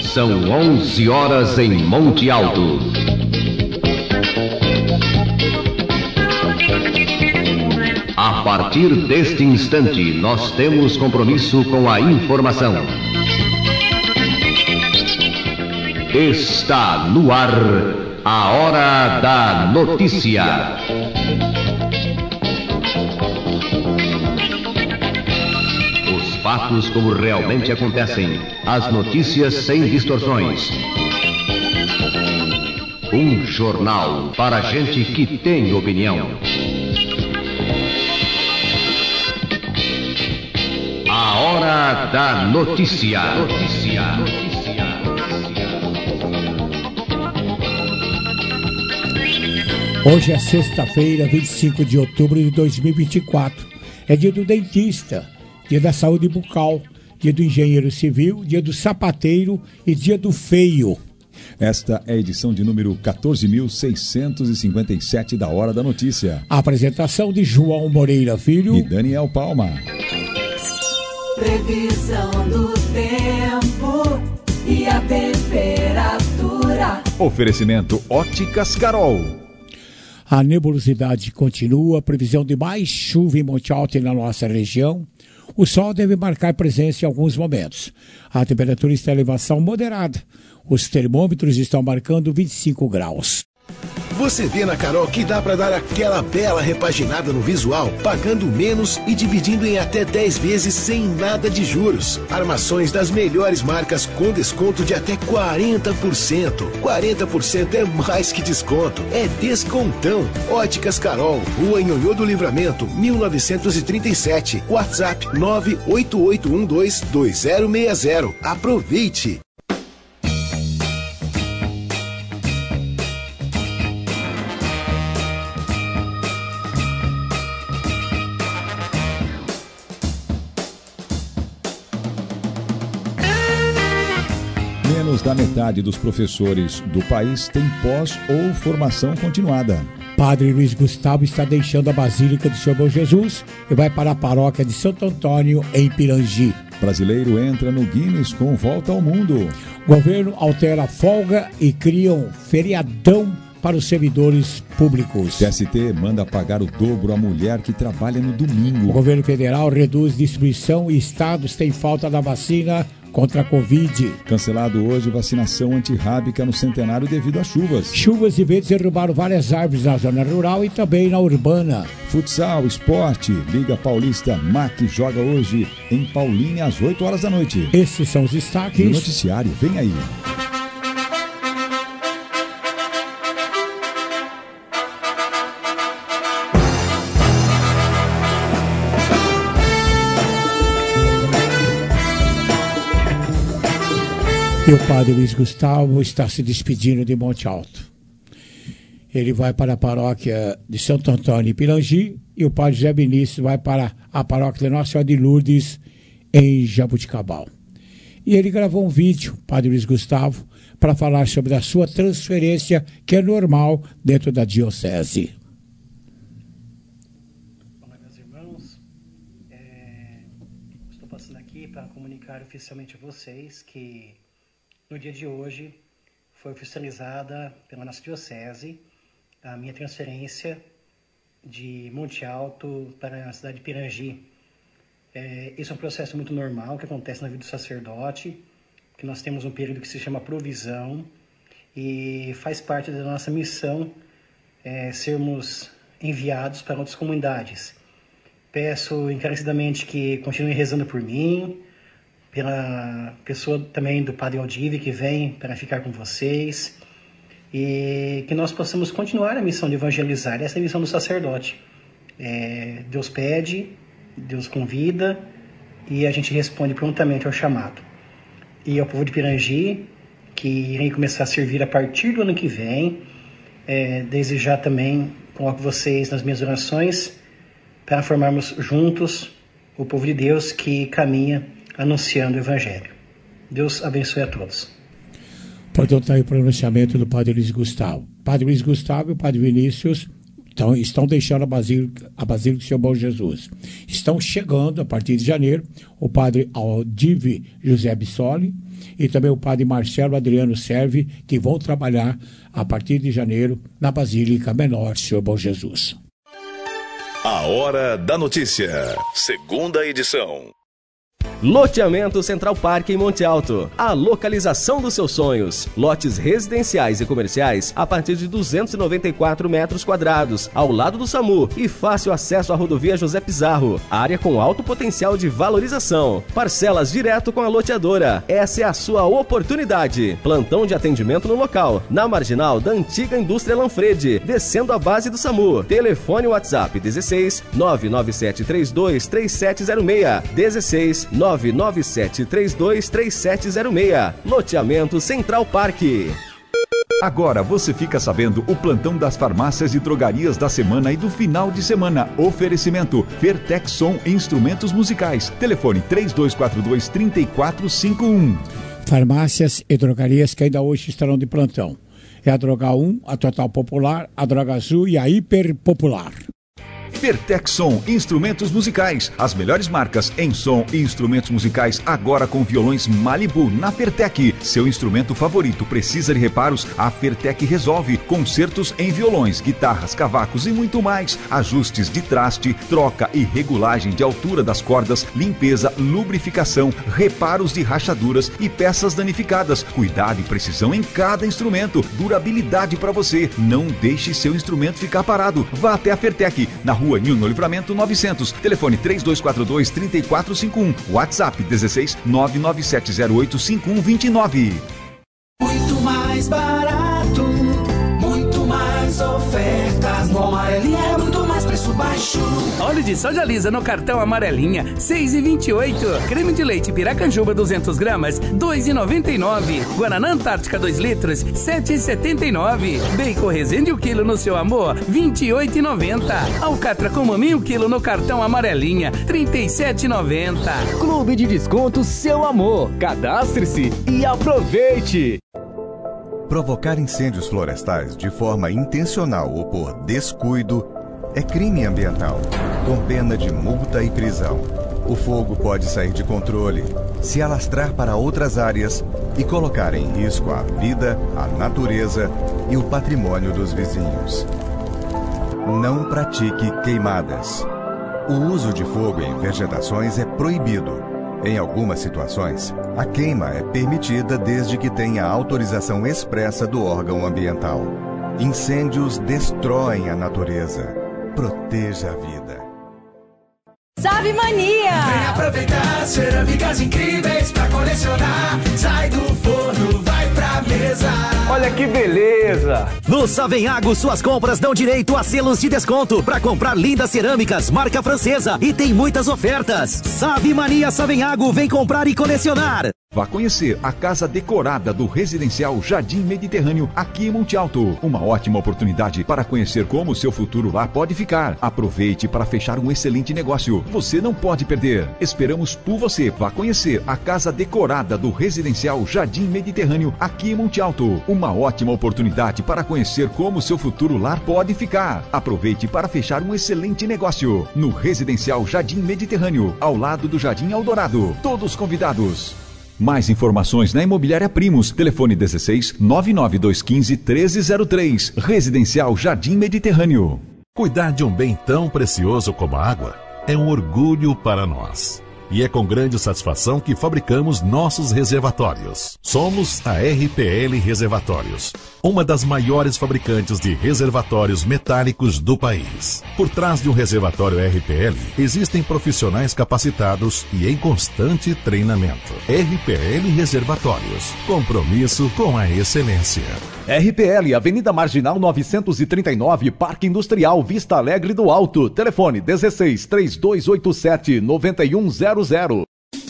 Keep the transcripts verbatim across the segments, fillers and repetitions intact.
São onze horas em Monte Alto. A partir deste instante, nós temos compromisso com a informação. Está no ar a Hora da Notícia. Os fatos como realmente acontecem, as notícias sem distorções. Um jornal para gente que tem opinião. A Hora da Notícia. Notícia. Hoje é sexta-feira, vinte e cinco de outubro de dois mil e vinte e quatro. É dia do dentista, dia da saúde bucal, dia do engenheiro civil, dia do sapateiro e dia do feio. Esta é a edição de número quatorze mil seiscentos e cinquenta e sete da Hora da Notícia. A apresentação de João Moreira Filho e Daniel Palma. Previsão do tempo e a temperatura. Oferecimento Óticas Carol. A nebulosidade continua, previsão de mais chuva em Monte Alto e na nossa região. O sol deve marcar presença em alguns momentos. A temperatura está em elevação moderada. Os termômetros estão marcando vinte e cinco graus. Você vê na Carol que dá para dar aquela bela repaginada no visual, pagando menos e dividindo em até dez vezes sem nada de juros. Armações das melhores marcas com desconto de até quarenta por cento. quarenta por cento é mais que desconto, é descontão. Óticas Carol, Rua Nhonhô do Livramento, mil novecentos e trinta e sete. WhatsApp nove oito oito um dois dois zero seis zero. Aproveite! Menos da metade dos professores do país tem pós ou formação continuada. Padre Luiz Gustavo está deixando a Basílica do Senhor Bom Jesus e vai para a paróquia de Santo Antônio, em Pirangi. Brasileiro entra no Guinness com volta ao mundo. Governo altera a folga e cria um feriadão para os servidores públicos. T S T manda pagar o dobro à mulher que trabalha no domingo. O governo federal reduz distribuição e estados têm falta da vacina contra a Covid. Cancelado hoje vacinação antirrábica no centenário devido às chuvas. Chuvas e ventos derrubaram várias árvores na zona rural e também na urbana. Futsal, esporte, Liga Paulista, M A C joga hoje em Paulínia às oito horas da noite. Esses são os destaques. No noticiário, vem aí. E o padre Luiz Gustavo está se despedindo de Monte Alto. Ele vai para a paróquia de Santo Antônio, em Pirangi, e o padre José Vinícius vai para a paróquia de Nossa Senhora de Lourdes, em Jabuticabal. E ele gravou um vídeo, padre Luiz Gustavo, para falar sobre a sua transferência, que é normal dentro da diocese. Olá, meus irmãos. É, estou passando aqui para comunicar oficialmente a vocês que no dia de hoje foi oficializada pela nossa diocese a minha transferência de Monte Alto para a cidade de Pirangi. É, esse é um processo muito normal que acontece na vida do sacerdote, que nós temos um período que se chama provisão e faz parte da nossa missão é, sermos enviados para outras comunidades. Peço encarecidamente que continuem rezando por mim, pela pessoa também do Padre Aldive, que vem para ficar com vocês, e que nós possamos continuar a missão de evangelizar. Essa é a missão do sacerdote. É, Deus pede, Deus convida, e a gente responde prontamente ao chamado. E ao povo de Pirangi, que irei começar a servir a partir do ano que vem, é, desde já também coloco vocês nas minhas orações, para formarmos juntos o povo de Deus que caminha anunciando o Evangelho. Deus abençoe a todos. Portanto, está aí o pronunciamento do padre Luiz Gustavo. Padre Luiz Gustavo e o padre Vinícius Então, estão deixando a Basílica, a Basílica do Senhor Bom Jesus. Estão chegando, a partir de janeiro, o padre Aldive José Bissoli e também o padre Marcelo Adriano Serve, que vão trabalhar a partir de janeiro na Basílica Menor do Senhor Bom Jesus. A Hora da Notícia, segunda edição. Loteamento Central Park em Monte Alto. A localização dos seus sonhos. Lotes residenciais e comerciais a partir de duzentos e noventa e quatro metros quadrados, ao lado do SAMU e fácil acesso à rodovia José Pizarro. Área com alto potencial de valorização. Parcelas direto com a loteadora. Essa é a sua oportunidade. Plantão de atendimento no local, na marginal da antiga indústria Lanfredi, descendo a base do SAMU. Telefone WhatsApp dezesseis nove nove sete três dois três sete zero seis. dezesseis nove nove sete três dois três sete zero seis. Loteamento Central Park. Agora você fica sabendo o plantão das farmácias e drogarias da semana e do final de semana. Oferecimento Fertexson Instrumentos Musicais. Telefone três dois quatro dois três quatro cinco um. Farmácias e drogarias que ainda hoje estarão de plantão. É a Droga um, a Total Popular, a Droga Azul e a Hiper Popular. Fertexson Instrumentos Musicais. As melhores marcas em som e instrumentos musicais agora com violões Malibu na Fertec. Seu instrumento favorito precisa de reparos? A Fertec resolve. Concertos em violões, guitarras, cavacos e muito mais. Ajustes de traste, troca e regulagem de altura das cordas, limpeza, lubrificação, reparos de rachaduras e peças danificadas. Cuidado e precisão em cada instrumento. Durabilidade para você. Não deixe seu instrumento ficar parado. Vá até a Fertec, na Rua Nilno Livramento novecentos, telefone três dois quatro dois três quatro cinco um, WhatsApp dezesseis nove nove sete zero oito cinco um dois nove. Muito mais barato, muito mais ofertas. No Amarelinha é muito mais preço baixo. Óleo de soja lisa no cartão Amarelinha, seis e vinte e oito. Creme de leite Piracanjuba duzentos gramas, dois e noventa e nove. Guaraná Antártica dois litros, sete e setenta e nove. Bacon Resende o quilo no seu amor, vinte e oito e noventa. Alcatra com maminho o quilo no cartão Amarelinha, trinta e sete e noventa. Clube de Desconto Seu Amor. Cadastre-se e aproveite. Provocar incêndios florestais de forma intencional ou por descuido é crime ambiental, com pena de multa e prisão. O fogo pode sair de controle, se alastrar para outras áreas e colocar em risco a vida, a natureza e o patrimônio dos vizinhos. Não pratique queimadas. O uso de fogo em vegetações é proibido. Em algumas situações, a queima é permitida desde que tenha autorização expressa do órgão ambiental. Incêndios destroem a natureza. Proteja a vida. Sabe Mania! Vem aproveitar cerâmicas incríveis pra colecionar. Sai do forno, vai pra mesa. Olha que beleza! No Savenhago, suas compras dão direito a selos de desconto para comprar lindas cerâmicas marca francesa e tem muitas ofertas. Sabe Mania Savenhago, vem comprar e colecionar. Vá conhecer a casa decorada do residencial Jardim Mediterrâneo aqui em Monte Alto. Uma ótima oportunidade para conhecer como o seu futuro lá pode ficar. Aproveite para fechar um excelente negócio. Você não pode perder. Esperamos por você. Vá conhecer a casa decorada do residencial Jardim Mediterrâneo aqui em Monte Alto. Uma ótima oportunidade para conhecer como o seu futuro lar pode ficar. Aproveite para fechar um excelente negócio no residencial Jardim Mediterrâneo, ao lado do Jardim Eldorado. Todos convidados. Mais informações na Imobiliária Primos. Telefone dezesseis nove nove dois um cinco um três zero três. Residencial Jardim Mediterrâneo. Cuidar de um bem tão precioso como a água é um orgulho para nós. E é com grande satisfação que fabricamos nossos reservatórios. Somos a R P L Reservatórios, uma das maiores fabricantes de reservatórios metálicos do país. Por trás de um reservatório R P L, existem profissionais capacitados e em constante treinamento. R P L Reservatórios, compromisso com a excelência. R P L, Avenida Marginal novecentos e trinta e nove, Parque Industrial Vista Alegre do Alto. Telefone dezesseis, três dois oito sete, nove um zero zero.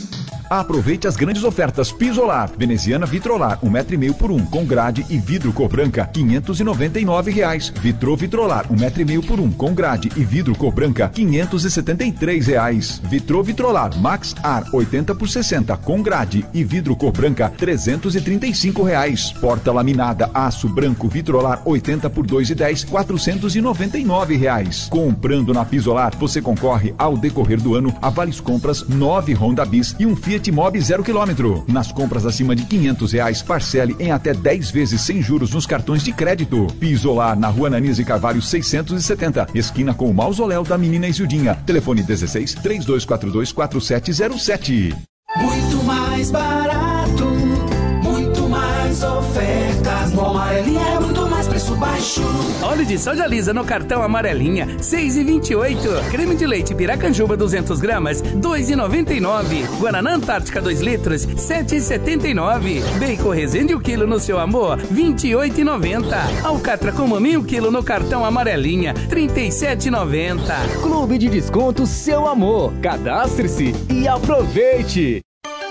Aproveite as grandes ofertas Pisolar, veneziana Vitrolar, um metro e meio por um, com grade e vidro cor branca, quinhentos e noventa e nove reais. Vitro Vitrolar, um metro e meio por um, com grade e vidro cor branca, quinhentos e setenta e três reais. Vitro Vitrolar Max Ar, oitenta por sessenta, com grade e vidro cor branca, trezentos e trinta e cinco reais. Porta laminada aço branco Vitrolar, oitenta por dois e dez, quatrocentos e noventa e nove reais. Comprando na Pisolar, você concorre ao decorrer do ano a vales compras nove Honda Bis e um Fiat Mobi zero quilômetro. Nas compras acima de quinhentos reais, parcele em até dez vezes sem juros nos cartões de crédito. Pisolar na Rua Nanise Carvalho seiscentos e setenta, esquina com o Mausoléu da Menina Isildinha. Telefone dezesseis, três dois quatro dois, quatro sete zero sete. Muito mais barato, muito mais ofertas. No Amarelinha é muito mais preço baixo. Óleo de soja lisa no cartão Amarelinha, seis e vinte e oito. Creme de leite Piracanjuba duzentos gramas, dois e noventa e nove. Guaraná Antártica dois litros, sete e setenta e nove. Bacon Resende o quilo no seu amor, vinte e oito e noventa. Alcatra com maminho o quilo no cartão Amarelinha, trinta e sete e noventa. Clube de Desconto Seu Amor. Cadastre-se e aproveite.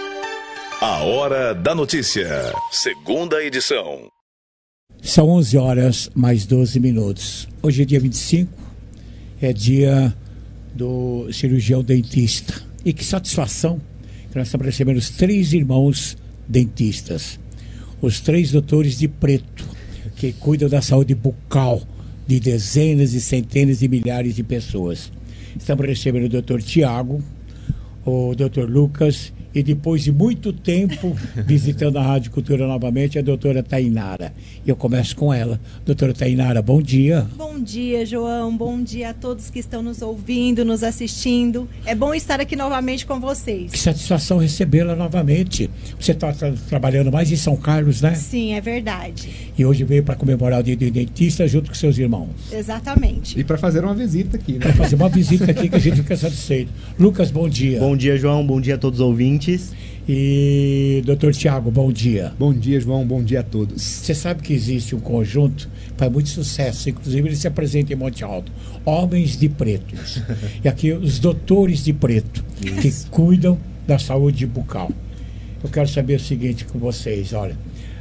A Hora da Notícia, segunda edição. São onze horas mais doze minutos. Hoje é dia vinte e cinco, é dia do cirurgião dentista. E que satisfação que nós estamos recebendo os três irmãos dentistas. Os três doutores de preto, que cuidam da saúde bucal de dezenas e centenas de milhares de pessoas. Estamos recebendo o doutor Tiago, o doutor Lucas e depois de muito tempo visitando a Rádio Cultura novamente, a doutora Tainara. E eu começo com ela. Doutora Tainara, bom dia. Bom dia, João. Bom dia a todos que estão nos ouvindo, nos assistindo. É bom estar aqui novamente com vocês. Que satisfação recebê-la novamente. Você está tra trabalhando mais em São Carlos, né? Sim, é verdade. E hoje veio para comemorar o dia do dentista junto com seus irmãos. Exatamente. E para fazer uma visita aqui, né? Para fazer uma visita aqui que a gente fica satisfeito. Lucas, bom dia. Bom dia, João. Bom dia a todos os ouvintes. E doutor Tiago, bom dia. Bom dia, João. Bom dia a todos. Você sabe que existe um conjunto que faz muito sucesso, inclusive ele se apresenta em Monte Alto. Homens de Pretos. E aqui os doutores de preto, isso, que cuidam da saúde bucal. Eu quero saber o seguinte com vocês, olha.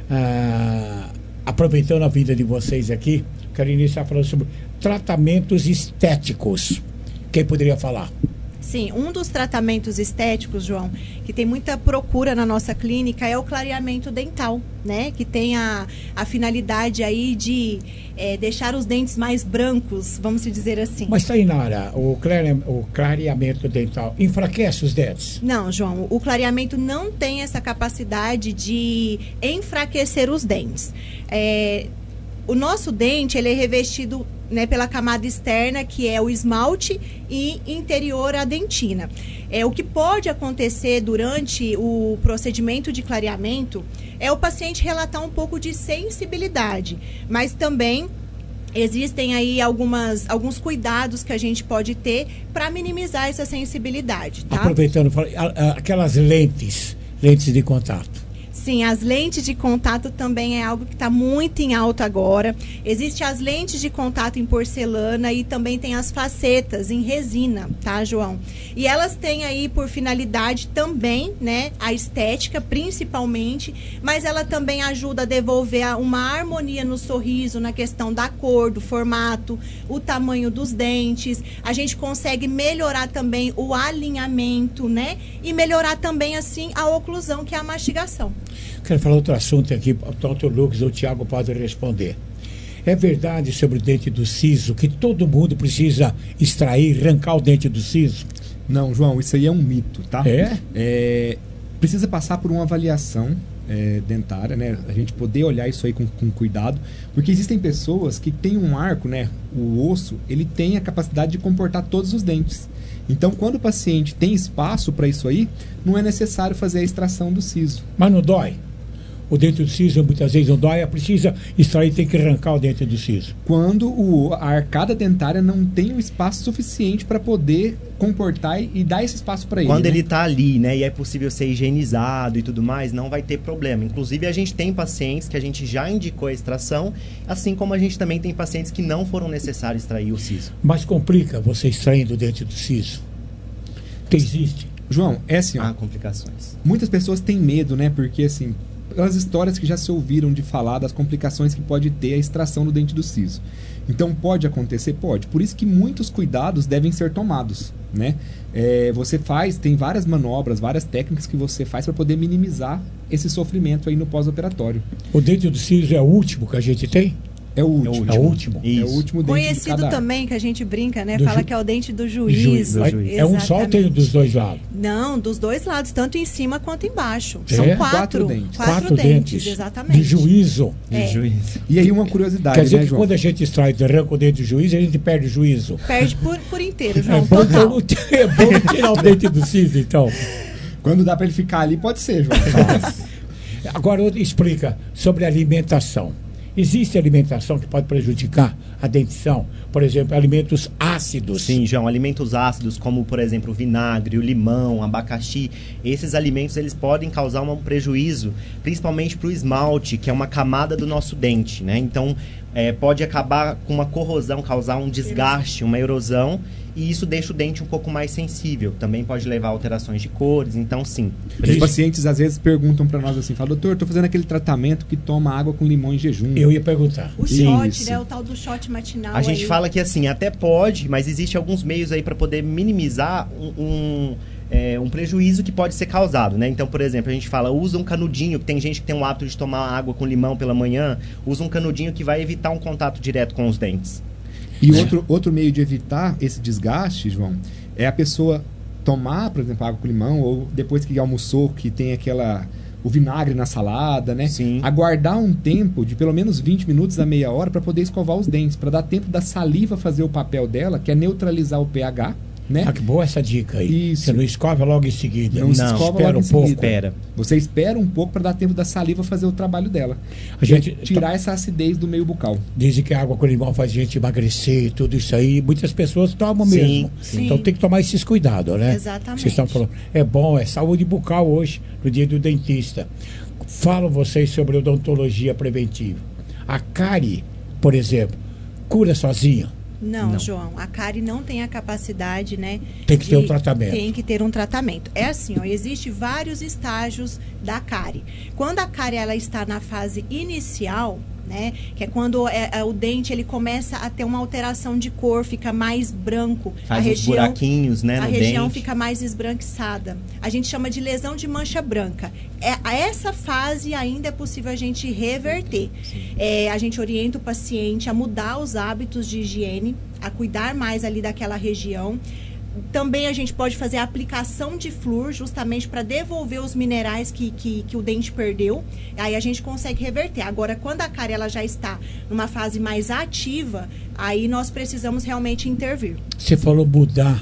Ah, aproveitando a vida de vocês aqui, quero iniciar falando sobre tratamentos estéticos. Quem poderia falar? Sim, um dos tratamentos estéticos, João, que tem muita procura na nossa clínica é o clareamento dental, né? Que tem a, a finalidade aí de é, deixar os dentes mais brancos, vamos dizer assim. Mas, Tainara, o, clare, o clareamento dental enfraquece os dentes? Não, João, o clareamento não tem essa capacidade de enfraquecer os dentes. É, o nosso dente, ele é revestido, né, pela camada externa, que é o esmalte, e interior a dentina. É, o que pode acontecer durante o procedimento de clareamento é o paciente relatar um pouco de sensibilidade, mas também existem aí algumas, alguns cuidados que a gente pode ter para minimizar essa sensibilidade, tá? Aproveitando, aquelas lentes, lentes de contato. Sim, as lentes de contato também é algo que está muito em alta agora. Existem as lentes de contato em porcelana e também tem as facetas em resina, tá, João? E elas têm aí por finalidade também, né, a estética principalmente, mas ela também ajuda a devolver uma harmonia no sorriso, na questão da cor, do formato, o tamanho dos dentes. A gente consegue melhorar também o alinhamento, né? E melhorar também, assim, a oclusão, que é a mastigação. Quero falar outro assunto aqui, tanto o Lucas ou o Tiago podem responder. É verdade sobre o dente do siso que todo mundo precisa extrair, arrancar o dente do siso? Não, João, isso aí é um mito, tá? É? é precisa passar por uma avaliação é, dentária, né? A gente poder olhar isso aí com, com cuidado, porque existem pessoas que têm um arco, né? O osso, ele tem a capacidade de comportar todos os dentes. Então, quando o paciente tem espaço para isso aí, não é necessário fazer a extração do siso. Mas não dói? O dente do siso muitas vezes não dói, precisa extrair, tem que arrancar o dente do siso. Quando o, a arcada dentária não tem o espaço suficiente para poder comportar e, e dar esse espaço para ele. Quando né? ele está ali, né, e é possível ser higienizado e tudo mais, não vai ter problema. Inclusive, a gente tem pacientes que a gente já indicou a extração, assim como a gente também tem pacientes que não foram necessários extrair o siso. Mas complica você extraindo o dente do siso? Que existe? João, é assim, ó. Há complicações. Muitas pessoas têm medo, né? Porque, assim, pelas histórias que já se ouviram de falar das complicações que pode ter a extração do dente do siso. Então, pode acontecer? Pode. Por isso que muitos cuidados devem ser tomados, né? É, você faz, tem várias manobras, várias técnicas que você faz para poder minimizar esse sofrimento aí no pós-operatório. O dente do siso é o último que a gente tem? É o último. É o último. É o último dente Conhecido de cada... também, que a gente brinca, né? Do Fala ju... que é o dente do juízo. Do juiz. É um só ou tem dos dois lados? Não, dos dois lados, tanto em cima quanto embaixo. É? São quatro. Quatro dentes. Quatro, Quatro dentes, dentes. exatamente. De juízo. É. De juízo. E aí uma curiosidade, Quer dizer né, que João? quando a gente extrai, arranca o dente do juízo, a gente perde o juízo. Perde por, por inteiro, João, É bom, total. não, é bom tirar o dente do siso, então. Quando dá para ele ficar ali, pode ser, João. Agora, explica sobre alimentação. Existe alimentação que pode prejudicar a dentição? Por exemplo, alimentos ácidos. Sim, João, alimentos ácidos como, por exemplo, o vinagre, o limão, o abacaxi, esses alimentos eles podem causar um prejuízo, principalmente para o esmalte, que é uma camada do nosso dente, né? Então, é, pode acabar com uma corrosão, causar um desgaste, uma erosão, e isso deixa o dente um pouco mais sensível. Também pode levar a alterações de cores, então sim. Os pacientes às vezes perguntam para nós assim, falam, doutor, estou fazendo aquele tratamento que toma água com limão em jejum. Eu ia perguntar. O shot, Isso. né? O tal do shot matinal. A gente aí. fala que assim, até pode, mas existe alguns meios aí para poder minimizar um, um, é, um prejuízo que pode ser causado, né? Então, por exemplo, a gente fala, usa um canudinho, que tem gente que tem o hábito de tomar água com limão pela manhã, usa um canudinho que vai evitar um contato direto com os dentes. E outro, outro meio de evitar esse desgaste, João, é a pessoa tomar, por exemplo, água com limão, ou depois que almoçou, que tem aquela... o vinagre na salada, né? Sim. Aguardar um tempo de pelo menos vinte minutos a meia hora para poder escovar os dentes, para dar tempo da saliva fazer o papel dela, que é neutralizar o pH, né? Ah, que boa essa dica aí. Isso. Você não escova logo em seguida. Não, se escova espera logo um em pouco. seguida. Espera. Você espera um pouco para dar tempo da saliva fazer o trabalho dela. A gente tirar essa acidez do meio bucal. Dizem que a água com limão faz a gente emagrecer, tudo isso aí. Muitas pessoas tomam Sim, mesmo. sim. Então tem que tomar esses cuidados, né? Exatamente. Vocês estão falando. É bom, é saúde bucal hoje, no dia do dentista. Falam vocês sobre odontologia preventiva. A cárie, por exemplo, cura sozinha? Não, Não. João, a cárie não tem a capacidade, né? Tem que de- ter um tratamento. Tem que ter um tratamento. É assim, ó, existe vários estágios da cárie. Quando a cárie ela está na fase inicial, né, que é quando é, é, o dente ele começa a ter uma alteração de cor, fica mais branco, Faz a uns buraquinhos, né, a no região dente. fica mais esbranquiçada. A gente chama de lesão de mancha branca. É, a essa fase ainda é possível a gente reverter. É, a gente orienta o paciente a mudar os hábitos de higiene, a cuidar mais ali daquela região. Também a gente pode fazer a aplicação de flúor justamente para devolver os minerais que, que, que o dente perdeu. Aí a gente consegue reverter. Agora, quando a cárie ela já está numa fase mais ativa, aí nós precisamos realmente intervir. Você falou mudar,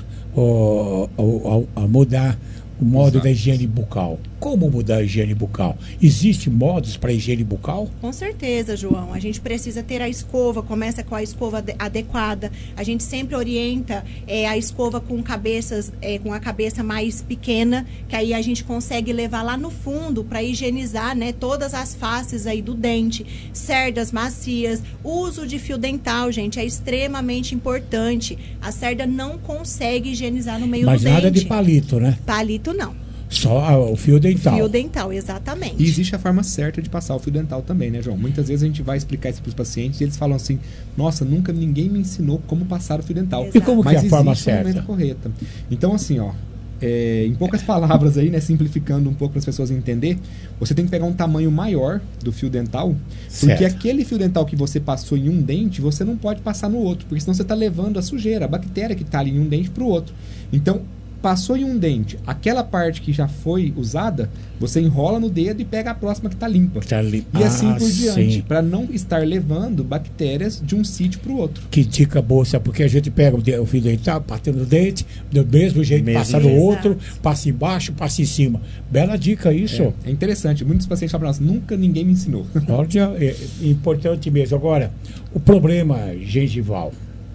ó, ó, ó, ó, mudar o modo Exato. da higiene bucal. Como mudar a higiene bucal? Existem modos para higiene bucal? Com certeza, João. A gente precisa ter a escova, começa com a escova ade- adequada. A gente sempre orienta é, a escova com cabeças, é, com a cabeça mais pequena, que aí a gente consegue levar lá no fundo para higienizar, né, todas as faces aí do dente, cerdas macias, uso de fio dental, gente, é extremamente importante. A cerda não consegue higienizar no meio Mas do nada dente. de palito, né? Palito não. Só ah, o fio dental. Fio dental, exatamente. E existe a forma certa de passar o fio dental também, né, João? Muitas vezes a gente vai explicar isso para os pacientes e eles falam assim, nossa, nunca ninguém me ensinou como passar o fio dental. Exato. E como que é a Mas forma existe uma certa? maneira correta. Então, assim, ó, é, em poucas palavras aí, né, simplificando um pouco para as pessoas entenderem, você tem que pegar um tamanho maior do fio dental, porque Certo. aquele fio dental que você passou em um dente, você não pode passar no outro, porque senão você está levando a sujeira, a bactéria que está ali em um dente para o outro. Então, passou em um dente, aquela parte que já foi usada, você enrola no dedo e pega a próxima que está limpa. Tá ali. E assim Ah, por diante, sim. para não estar levando bactérias de um sítio para o outro. Que dica boa, sabe? Porque a gente pega o, de- o fio dental, passa no dente, do mesmo jeito, Mesmo passa no jeito. outro, passa embaixo, passa em cima. Bela dica isso. É, é interessante. Muitos pacientes falam para nós, nunca ninguém me ensinou. Olha, é importante mesmo. Agora, o problema gengival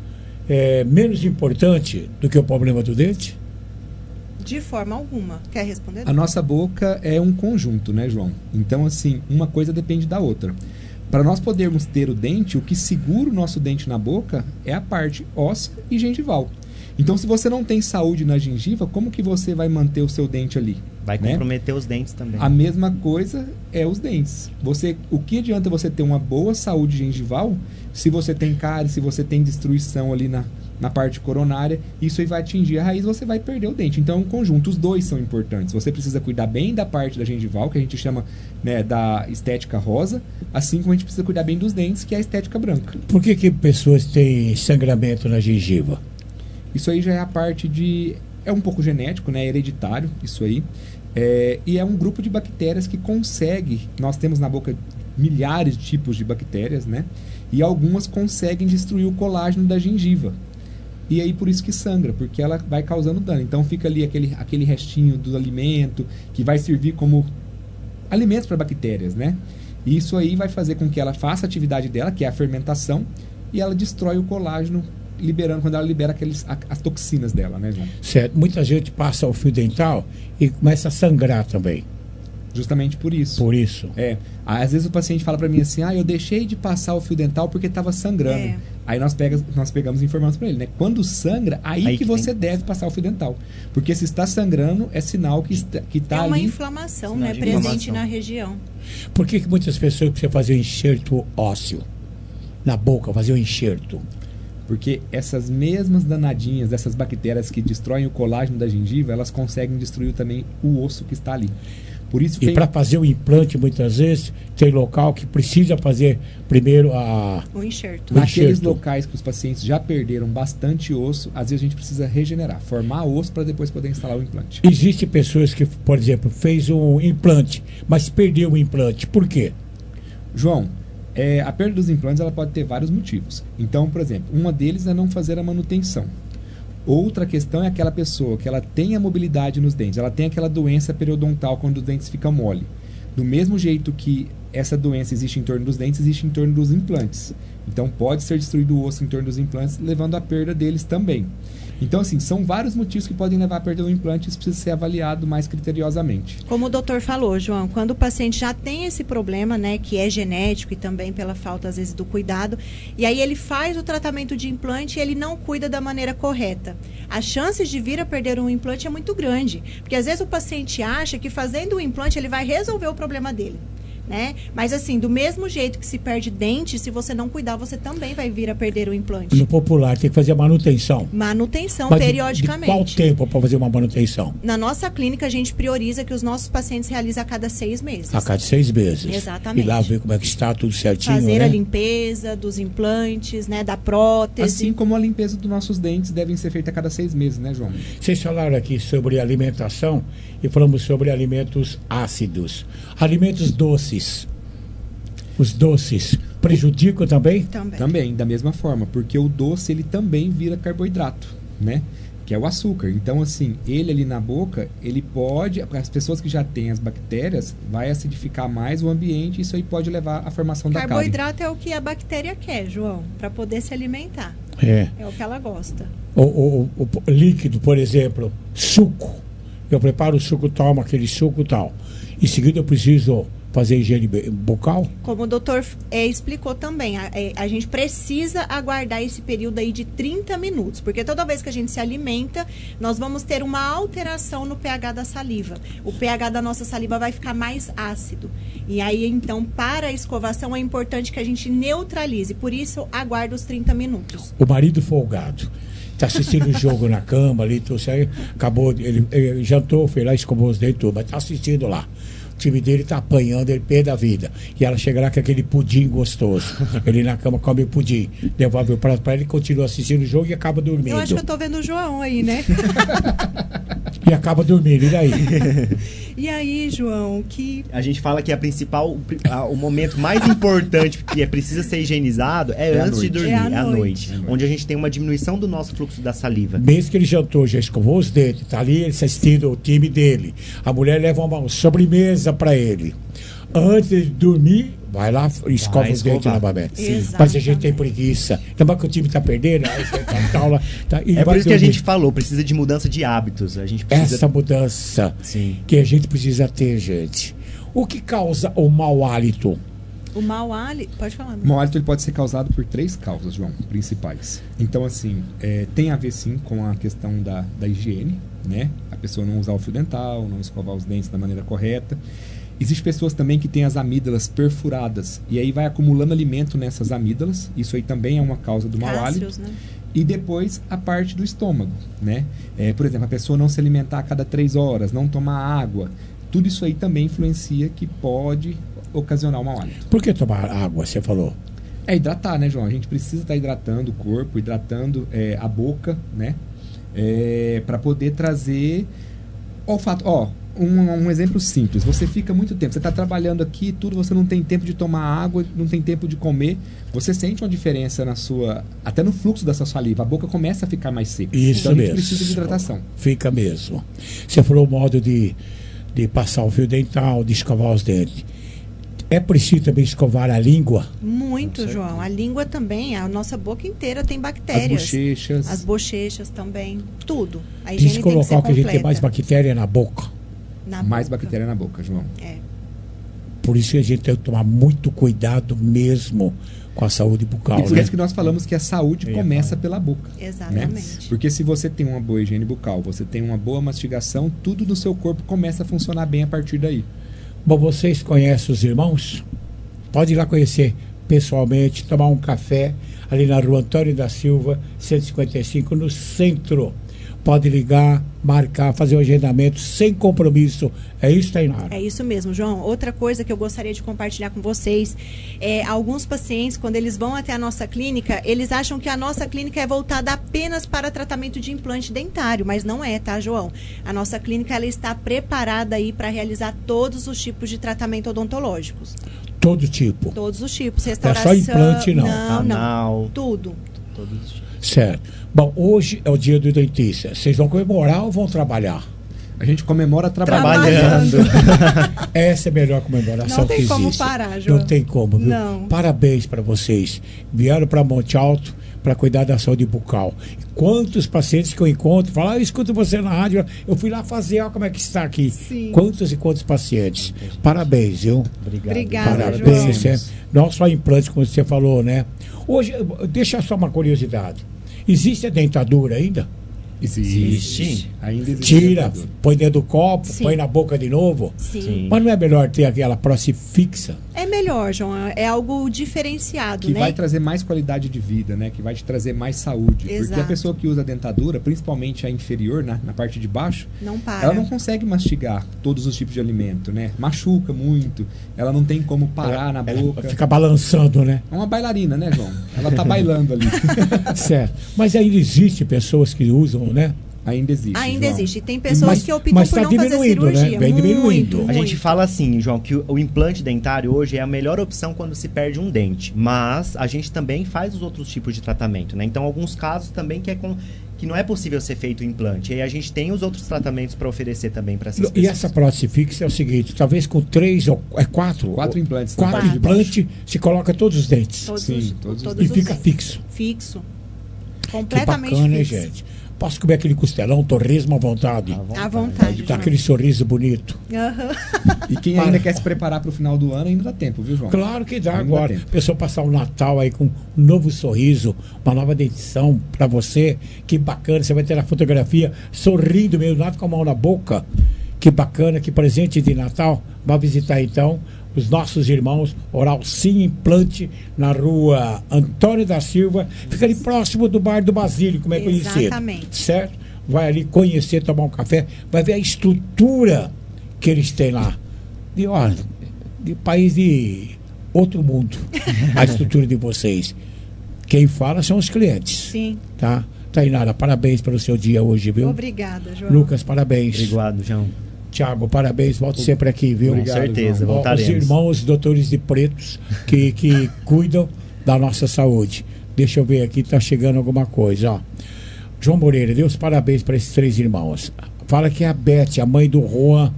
é menos importante do que o problema do dente? De forma alguma. Quer responder? A nossa boca é um conjunto, né, João? Então, assim, uma coisa depende da outra. Para nós podermos ter o dente, o que segura o nosso dente na boca é a parte óssea e gengival. Então, se você não tem saúde na gengiva, como que você vai manter o seu dente ali? Vai né? comprometer os dentes também. A mesma coisa é os dentes. Você, o que adianta você ter uma boa saúde gengival se você tem cárie, se você tem destruição ali na, na parte coronária, isso aí vai atingir a raiz, você vai perder o dente. Então, é um conjunto, os dois são importantes. Você precisa cuidar bem da parte da gengival, que a gente chama, né, da estética rosa, assim como a gente precisa cuidar bem dos dentes, que é a estética branca. Por que que pessoas têm sangramento na gengiva? Isso aí já é a parte de... É um pouco genético, né? É hereditário, isso aí. É, e é um grupo de bactérias que consegue... Nós temos na boca milhares de tipos de bactérias, né? E algumas conseguem destruir o colágeno da gengiva. E aí por isso que sangra, porque ela vai causando dano. Então fica ali aquele, aquele restinho do alimento que vai servir como alimento para bactérias, né? E isso aí vai fazer com que ela faça a atividade dela, que é a fermentação, e ela destrói o colágeno, liberando, quando ela libera aqueles, as toxinas dela, né, João? Certo. Muita gente passa o fio dental e começa a sangrar também. Justamente por isso. Por isso. É. Às vezes o paciente fala para mim assim, ah, eu deixei de passar o fio dental porque estava sangrando. É. Aí nós, pega, nós pegamos e informamos para ele, né? Quando sangra, aí, aí que, que você tem... deve passar o fio dental. Porque se está sangrando, é sinal que está, que está ali... É uma ali, inflamação, né? Presente inflamação. Na região. Por que que muitas pessoas precisam fazer um enxerto ósseo? Na boca, fazer um enxerto? Porque essas mesmas danadinhas, dessas bactérias que destroem o colágeno da gengiva, elas conseguem destruir também o osso que está ali. Por isso e tem... para fazer o implante, muitas vezes, tem local que precisa fazer primeiro a... o enxerto. O Naqueles enxerto. Locais que os pacientes já perderam bastante osso, às vezes a gente precisa regenerar, formar osso para depois poder instalar o implante. Existem pessoas que, por exemplo, fez um implante, mas perdeu o implante. Por quê? João, é, a perda dos implantes ela pode ter vários motivos. Então, por exemplo, uma deles é não fazer a manutenção. Outra questão é aquela pessoa que ela tem a mobilidade nos dentes, ela tem aquela doença periodontal quando os dentes ficam mole. Do mesmo jeito que essa doença existe em torno dos dentes, existe em torno dos implantes. Então pode ser destruído o osso em torno dos implantes, levando à perda deles também. Então, assim, são vários motivos que podem levar à perda do implante, isso precisa ser avaliado mais criteriosamente. Como o doutor falou, João, quando o paciente já tem esse problema, né, que é genético e também pela falta, às vezes, do cuidado, e aí ele faz o tratamento de implante e ele não cuida da maneira correta. As chances de vir a perder um implante é muito grande, porque às vezes o paciente acha que fazendo o implante ele vai resolver o problema dele. Né? Mas assim, do mesmo jeito que se perde dente, se você não cuidar, você também vai vir a perder o implante. No popular, tem que fazer a manutenção. Manutenção, mas periodicamente. De, de qual tempo para fazer uma manutenção? Na nossa clínica, a gente prioriza que os nossos pacientes realizem a cada seis meses. A cada seis meses. Exatamente. E lá ver como é que está tudo certinho, fazer né? a limpeza dos implantes, né? Da prótese. Assim como a limpeza dos nossos dentes devem ser feita a cada seis meses, né, João? Vocês falaram aqui sobre alimentação e falamos sobre alimentos ácidos. Alimentos doces. Os doces prejudicam também? também? Também, da mesma forma, porque o doce ele também vira carboidrato, né? Que é o açúcar. Então, assim, ele ali na boca, ele pode, as pessoas que já têm as bactérias, vai acidificar mais o ambiente e isso aí pode levar à formação da cárie. Carboidrato é o que a bactéria quer, João, para poder se alimentar. É. É o que ela gosta. O, o, o, o líquido, por exemplo, suco. Eu preparo o suco, tomo aquele suco tal. Em seguida eu preciso fazer higiene bucal? Como o doutor é, explicou também, a, a gente precisa aguardar esse período aí de trinta minutos, porque toda vez que a gente se alimenta, nós vamos ter uma alteração no pH da saliva. O pH da nossa saliva vai ficar mais ácido. E aí, então, para a escovação é importante que a gente neutralize. Por isso, aguarda os trinta minutos. O marido folgado está assistindo o jogo na cama ali, tudo, aí, acabou, ele, ele jantou, foi lá, escovou os dentes, tudo, mas está assistindo lá. O time dele tá apanhando, ele perde a vida. E ela chega lá com aquele pudim gostoso. Ele na cama come o pudim, devolve o prato para ele, continua assistindo o jogo e acaba dormindo. Eu acho que eu tô vendo o João aí, né? E acaba dormindo, e daí? E aí, João, que... A gente fala que a principal, a, o momento mais importante que é precisa ser higienizado é, é antes de dormir, é à noite, noite, noite, onde a gente tem uma diminuição do nosso fluxo da saliva. Mesmo que ele jantou, já escovou os dentes, tá ali ele assistindo o time dele. A mulher leva uma sobremesa para ele. Antes de dormir, vai lá e escova vai os dentes novamente. Mas a gente tem preguiça. Também que o time está perdendo, aí tá, tá, tá, e é por isso dormir. que a gente falou, precisa de mudança de hábitos. A gente precisa... Essa mudança Sim. que a gente precisa ter, gente. O que causa o mau hálito? O mau hálito, pode falar. O mau hálito ele pode ser causado por três causas, João, principais. Então, assim, é, tem a ver sim com a questão da, da higiene, né? A pessoa não usar o fio dental, não escovar os dentes da maneira correta. Existem pessoas também que têm as amígdalas perfuradas e aí vai acumulando alimento nessas amígdalas. Isso aí também é uma causa do mau hálito. Né? E depois a parte do estômago, né? É, por exemplo, a pessoa não se alimentar a cada três horas, não tomar água. Tudo isso aí também influencia que pode ocasionar o mau hálito. Por que tomar água, você falou? É hidratar, né, João? A gente precisa estar hidratando o corpo, hidratando é, a boca, né? É, para poder trazer olfato. Ó, um, um exemplo simples. Você fica muito tempo, você está trabalhando aqui, tudo, você não tem tempo de tomar água, não tem tempo de comer. Você sente uma diferença na sua, até no fluxo da sua saliva. A boca começa a ficar mais seca. Isso então, a gente mesmo. precisa de hidratação. Fica mesmo. Você falou o modo de, de passar o fio dental, de escovar os dentes. É preciso também escovar a língua? Muito, João. A língua também, a nossa boca inteira tem bactérias. As bochechas. As bochechas também. Tudo. A higiene tem que ser local que a gente tem completa. mais bactéria na boca. Na mais boca. bactéria na boca, João. É. Por isso que a gente tem que tomar muito cuidado mesmo com a saúde bucal. E por né? isso que nós falamos que a saúde Eu começa falo. pela boca. Exatamente. Né? Porque se você tem uma boa higiene bucal, você tem uma boa mastigação, tudo no seu corpo começa a funcionar bem a partir daí. Bom, vocês conhecem os irmãos? Pode ir lá conhecer pessoalmente, tomar um café ali na rua Antônio da Silva, cento e cinquenta e cinco, no centro. Pode ligar, marcar, fazer o agendamento sem compromisso. É isso, Tainara? É isso mesmo, João. Outra coisa que eu gostaria de compartilhar com vocês é alguns pacientes, quando eles vão até a nossa clínica, eles acham que a nossa clínica é voltada apenas para tratamento de implante dentário, mas não é, tá, João? A nossa clínica ela está preparada aí para realizar todos os tipos de tratamento odontológicos. Todo tipo? Todos os tipos. Restauração. É só implante, não? Não, Canal. não. Tudo. Todos os tipos. Certo. Bom, hoje é o dia do dentista. Vocês vão comemorar ou vão trabalhar? A gente comemora Trabalhando. Essa é a melhor comemoração Não tem que como existe. parar, João. Não tem como, viu? Não. Parabéns para vocês. Vieram para Monte Alto para cuidar da saúde bucal. Quantos pacientes que eu encontro falam, ah, eu escuto você na rádio, eu fui lá fazer, olha como é que está aqui. Sim. Quantos e quantos pacientes. Parabéns, viu? Obrigado. Obrigada, Parabéns. João. É. Não só implantes, como você falou, né? Hoje, deixa só uma curiosidade. Existe a dentadura ainda? Existe. Ainda existe. Tira, dentadura. põe dentro do copo, Sim. põe na boca de novo. Sim. Sim. Mas não é melhor ter aquela prótese fixa? É melhor, João. É algo diferenciado, Que né? vai trazer mais qualidade de vida, né? Que vai te trazer mais saúde. Porque Exato. a pessoa que usa a dentadura, principalmente a inferior, na, na parte de baixo, Não para. ela não consegue mastigar todos os tipos de alimento, né? Machuca muito, ela não tem como parar na Ela boca. fica balançando, né? É uma bailarina, né, João? Ela tá bailando ali. Certo. Mas ainda existe pessoas que usam, né? Ainda existe. Ainda João. existe. Tem pessoas Mas- que optam mas por tá não fazer diminuindo, né? cirurgia. Vem Muito, diminuindo. A muito. gente fala assim, João, que o, o implante dentário hoje é a melhor opção quando se perde um dente. Mas a gente também faz os outros tipos de tratamento, né? Então, alguns casos também que, é com, que não é possível ser feito o implante. E aí a gente tem os outros tratamentos para oferecer também para essas E pessoas. essa prótese fixa é o seguinte, talvez com três ou é quatro? Quatro implantes na Quatro parte de implantes, se coloca todos os dentes. Todos Sim, os, todos os todos E os fica dentes. fixo. Fixo. Que Completamente bacana, hein, fixo. gente? Posso comer aquele costelão, torresmo à vontade? À vontade. Dá João. aquele sorriso bonito. Aham. E quem ainda quer se preparar para o final do ano, ainda dá tempo, viu, João? Claro que dá Ainda agora. dá tempo. A pessoa passar o Natal aí com um novo sorriso, uma nova dentição pra você. Que bacana, você vai ter a fotografia sorrindo mesmo, nada com a mão na boca. Que bacana, que presente de Natal. Vai visitar então os nossos irmãos Oral Sim Implante na rua Antônio da Silva. Fica ali próximo do bar do Basílio, como é conhecido. Exatamente. Certo? Vai ali conhecer, tomar um café, vai ver a estrutura que eles têm lá. De, ó, de país de outro mundo, a estrutura de vocês. Quem fala são os clientes. Sim. Tá? Tainara, parabéns pelo seu dia hoje, viu? Obrigada, João. Lucas, parabéns. Obrigado, João. Tiago, parabéns. Volte sempre aqui, viu? Com certeza, Ó, voltaremos. Os irmãos doutores de pretos que, que cuidam da nossa saúde. Deixa eu ver aqui, tá chegando alguma coisa, ó. João Moreira, Deus parabéns para esses três irmãos. Fala que é a Beth, a mãe do Juan.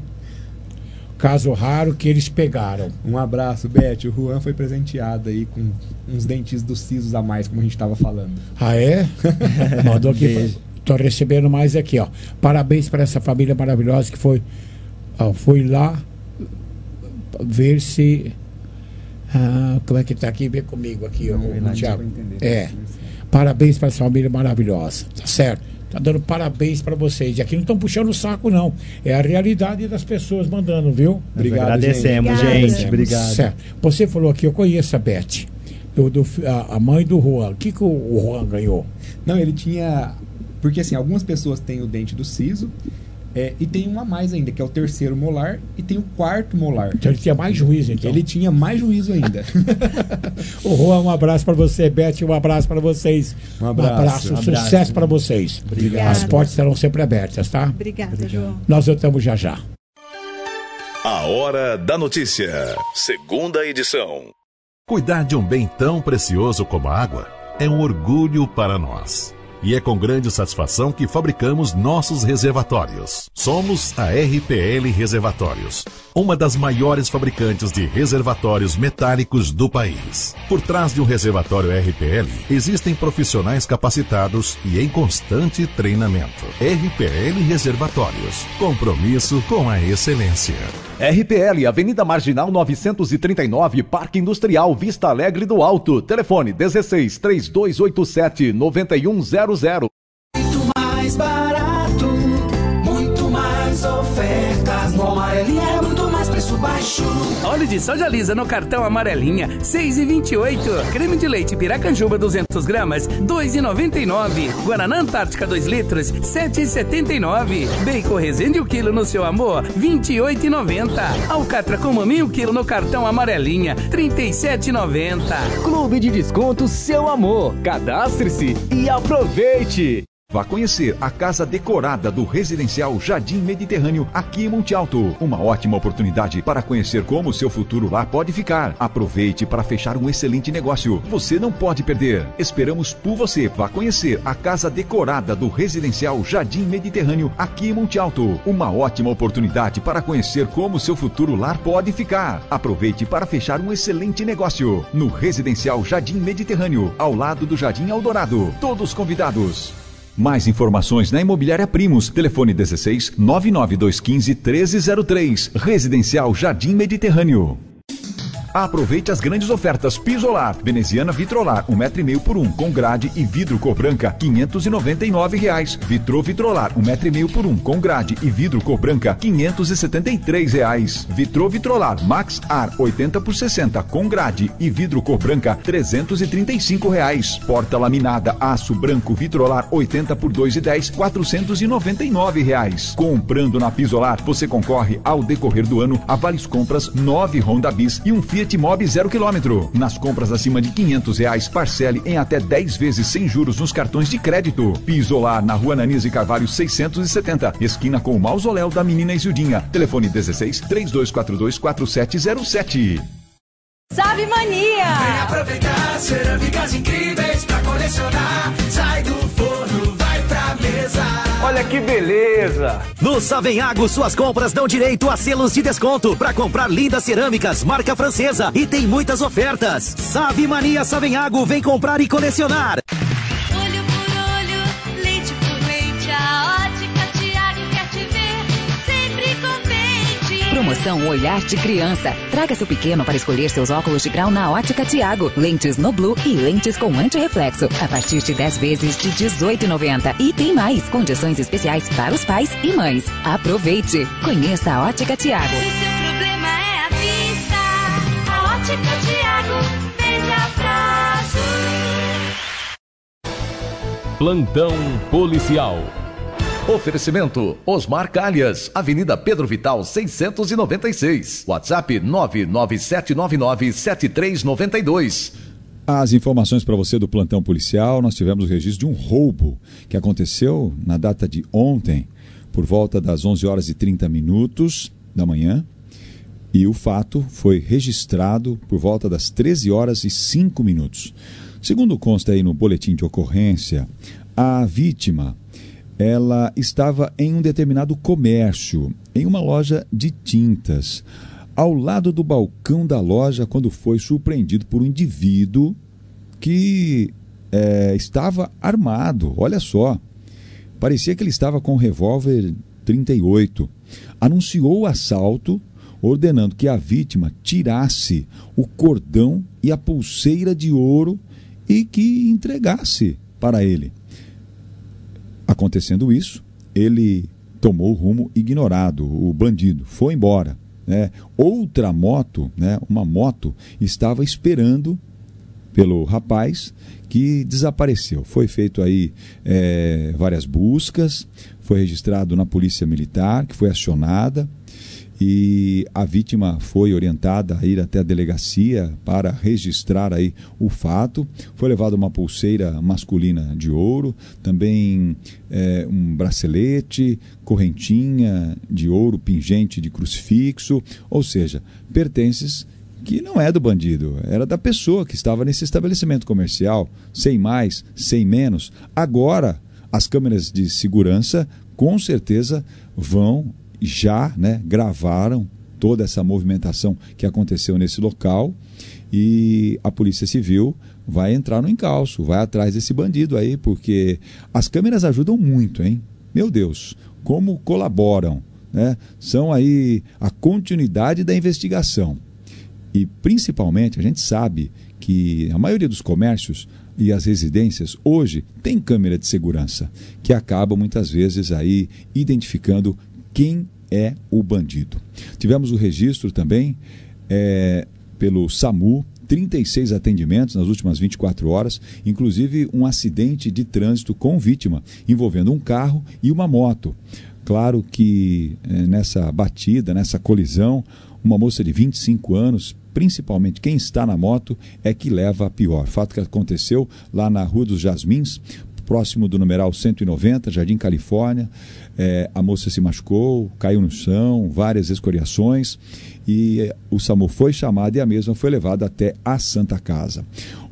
Caso raro que eles pegaram. Um abraço, Beth. O Juan foi presenteado aí com uns dentes dos sisos a mais, como a gente estava falando. Ah, é? Mandou aqui. Estou recebendo mais aqui, ó. Parabéns para essa família maravilhosa que foi, ó, foi lá ver se Ah, como é que tá aqui? Vem comigo aqui, o Thiago. É. Parabéns para essa família maravilhosa, tá certo? Tá dando parabéns para vocês. E aqui não estão puxando o saco, não. É a realidade das pessoas mandando, viu? Obrigado, agradecemos, gente. gente. Obrigado. Certo. Você falou aqui, eu conheço a Beth, do, do, a, a mãe do Juan. O que, que o, o Juan ganhou? Não, ele tinha... Porque assim, algumas pessoas têm o dente do siso, é, e tem um a mais ainda, que é o terceiro molar, e tem o quarto molar. Então ele tinha mais juízo, então. Ele tinha mais juízo ainda. O Juan, um abraço para você. Beth, um abraço para vocês. Um abraço. Um abraço, um sucesso abraço. para vocês. Obrigado. As portas serão sempre abertas, tá? Obrigada, João. Nós voltamos já já. A Hora da Notícia, segunda edição. Cuidar de um bem tão precioso como a água é um orgulho para nós. E é com grande satisfação que fabricamos nossos reservatórios. Somos a R P L Reservatórios, uma das maiores fabricantes de reservatórios metálicos do país. Por trás de um reservatório R P L, existem profissionais capacitados e em constante treinamento. R P L Reservatórios, compromisso com a excelência. R P L, Avenida Marginal novecentos e trinta e nove, Parque Industrial, Vista Alegre do Alto. Telefone dezesseis, três dois oito sete, nove um zero zero. Muito mais barato, muito mais ofertas. No Amarelinha é muito mais preço baixo. Óleo de soja lisa no cartão Amarelinha, seis e vinte e oito. Creme de leite Piracanjuba duzentas gramas, dois e noventa e nove. Guaraná Antártica dois litros, sete e setenta e nove. Bacon Resende o quilo no seu amor, vinte e oito e noventa. Alcatra com maminho o quilo no cartão Amarelinha, trinta e sete e noventa. Clube de Desconto Seu Amor. Cadastre-se e aproveite. Vá conhecer a casa decorada do Residencial Jardim Mediterrâneo aqui em Monte Alto. Uma ótima oportunidade para conhecer como o seu futuro lá pode ficar. Aproveite para fechar um excelente negócio. Você não pode perder. Esperamos por você. Vá conhecer a casa decorada do Residencial Jardim Mediterrâneo aqui em Monte Alto. Uma ótima oportunidade para conhecer como o seu futuro lar pode ficar. Aproveite para fechar um excelente negócio. No Residencial Jardim Mediterrâneo, ao lado do Jardim Eldorado. Todos convidados. Mais informações na Imobiliária Primos. Telefone dezesseis, nove nove dois um cinco, um três zero três. Residencial Jardim Mediterrâneo. Aproveite as grandes ofertas. Pisolar, veneziana Vitrolar, um metro e meio por um, com grade e vidro cor branca, quinhentos e noventa e nove reais. Vitro Vitrolar, um metro e meio por um, com grade e vidro cor branca, quinhentos e setenta e três reais. Vitro Vitrolar Max Ar, oitenta por sessenta, com grade e vidro cor branca, trezentos e trinta e cinco reais. Porta laminada aço branco Vitrolar, oitenta por dois e dez, quatrocentos e noventa e nove reais. Comprando na Pisolar, você concorre ao decorrer do ano a vales compras nove Honda Bis e um Fiat Mobi zero quilômetro. Nas compras acima de quinhentos reais, parcele em até dez vezes sem juros nos cartões de crédito. Pisolar na Rua Ananias e Carvalho seiscentos e setenta, esquina com o Mausoléu da Menina Isildinha. Telefone dezesseis, três dois quatro dois, quatro sete zero sete. Sabe Mania! Vem aproveitar cerâmicas incríveis pra colecionar. Sai do forno, vai pra mesa. Olha que beleza! No Savenhago, suas compras dão direito a selos de desconto para comprar lindas cerâmicas, marca francesa, e tem muitas ofertas. Sabe Mania Savenhago, vem comprar e colecionar. Olho por olho, leite por leite, a Ótica Tiago quer te ver sempre contente. Promoção Olhar de Criança. Traga seu pequeno para escolher seus óculos de grau na Ótica Tiago. Lentes no Blue e lentes com antirreflexo. A partir de dez vezes de dezoito reais e noventa centavos. E tem mais, condições especiais para os pais e mães. Aproveite! Conheça a Ótica Tiago. Se seu problema é a vista, a Ótica Tiago veja prazo. Plantão Policial. Oferecimento Osmar Calhas, Avenida Pedro Vital seiscentos e noventa e seis. WhatsApp nove nove sete nove nove sete três nove dois. As informações para você do plantão policial, nós tivemos o registro de um roubo que aconteceu na data de ontem, por volta das onze horas e trinta minutos da manhã, e o fato foi registrado por volta das treze horas e cinco minutos. Segundo consta aí no boletim de ocorrência, a vítima, ela estava em um determinado comércio, em uma loja de tintas, ao lado do balcão da loja, quando foi surpreendido por um indivíduo que é, estava armado. Olha só, parecia que ele estava com um revólver trinta e oito. Anunciou o assalto, ordenando que a vítima tirasse o cordão e a pulseira de ouro e que entregasse para ele. Acontecendo isso, ele tomou o rumo ignorado, o bandido foi embora. Né? Outra moto, né, uma moto, estava esperando pelo rapaz que desapareceu. Foi feito aí é, várias buscas, foi registrado na Polícia Militar, que foi acionada, e a vítima foi orientada a ir até a delegacia para registrar aí o fato. Foi levada uma pulseira masculina de ouro, também é, um bracelete, correntinha de ouro, pingente de crucifixo, ou seja, pertences que não é do bandido, era da pessoa que estava nesse estabelecimento comercial, sem mais, sem menos. Agora, as câmeras de segurança, com certeza, vão já, né, gravaram toda essa movimentação que aconteceu nesse local, e a Polícia Civil vai entrar no encalço, vai atrás desse bandido aí, porque as câmeras ajudam muito, hein? Meu Deus, como colaboram, né? São aí a continuidade da investigação. E principalmente, a gente sabe que a maioria dos comércios e as residências hoje tem câmera de segurança, que acaba muitas vezes aí identificando quem é o bandido. Tivemos o registro também é, pelo SAMU, trinta e seis atendimentos nas últimas vinte e quatro horas, inclusive um acidente de trânsito com vítima, envolvendo um carro e uma moto. Claro que é, nessa batida, nessa colisão, uma moça de vinte e cinco anos, principalmente quem está na moto, é que leva a pior. Fato que aconteceu lá na Rua dos Jasmins, próximo do numeral cento e noventa, Jardim Califórnia. É, a moça se machucou, caiu no chão, várias escoriações, e é, o SAMU foi chamado e a mesma foi levada até a Santa Casa.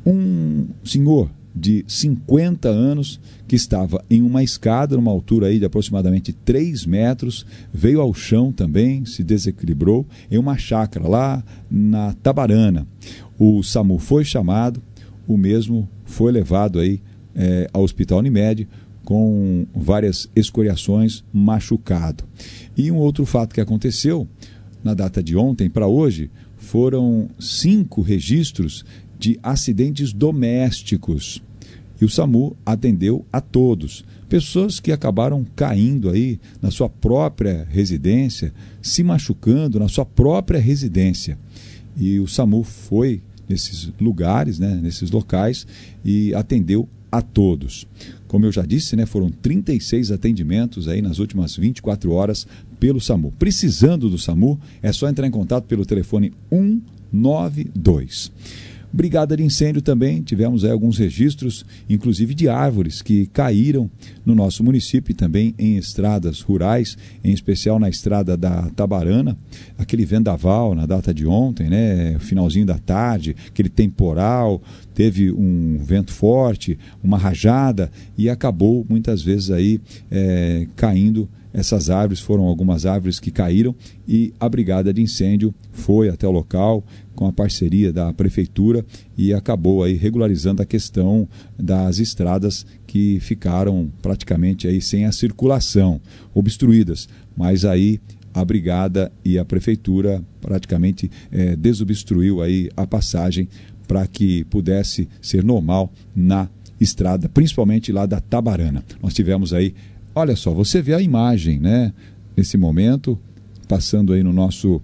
Um senhor de cinquenta anos que estava em uma escada, numa altura aí de aproximadamente três metros, veio ao chão também, se desequilibrou em uma chácara lá na Tabarana. O SAMU foi chamado, o mesmo foi levado aí é, ao Hospital Unimed com várias escoriações, machucado. E um outro fato que aconteceu na data de ontem para hoje foram cinco registros de acidentes domésticos. E o SAMU atendeu a todos. Pessoas que acabaram caindo aí na sua própria residência, se machucando na sua própria residência. E o SAMU foi nesses lugares, né, nesses locais, e atendeu a todos. Como eu já disse, né, foram trinta e seis atendimentos aí nas últimas vinte e quatro horas pelo SAMU. Precisando do SAMU, é só entrar em contato pelo telefone um nove dois. Brigada de incêndio também, tivemos aí alguns registros, inclusive de árvores que caíram no nosso município e também em estradas rurais, em especial na estrada da Tabarana, aquele vendaval na data de ontem, né, finalzinho da tarde, aquele temporal, teve um vento forte, uma rajada e acabou muitas vezes aí é, caindo. Essas árvores foram algumas árvores que caíram e a brigada de incêndio foi até o local com a parceria da prefeitura e acabou aí regularizando a questão das estradas que ficaram praticamente aí sem a circulação, obstruídas, mas aí a brigada e a prefeitura praticamente é, desobstruiu aí a passagem para que pudesse ser normal na estrada, principalmente lá da Tabarana. Nós tivemos aí, olha só, você vê a imagem, né, nesse momento, passando aí no nosso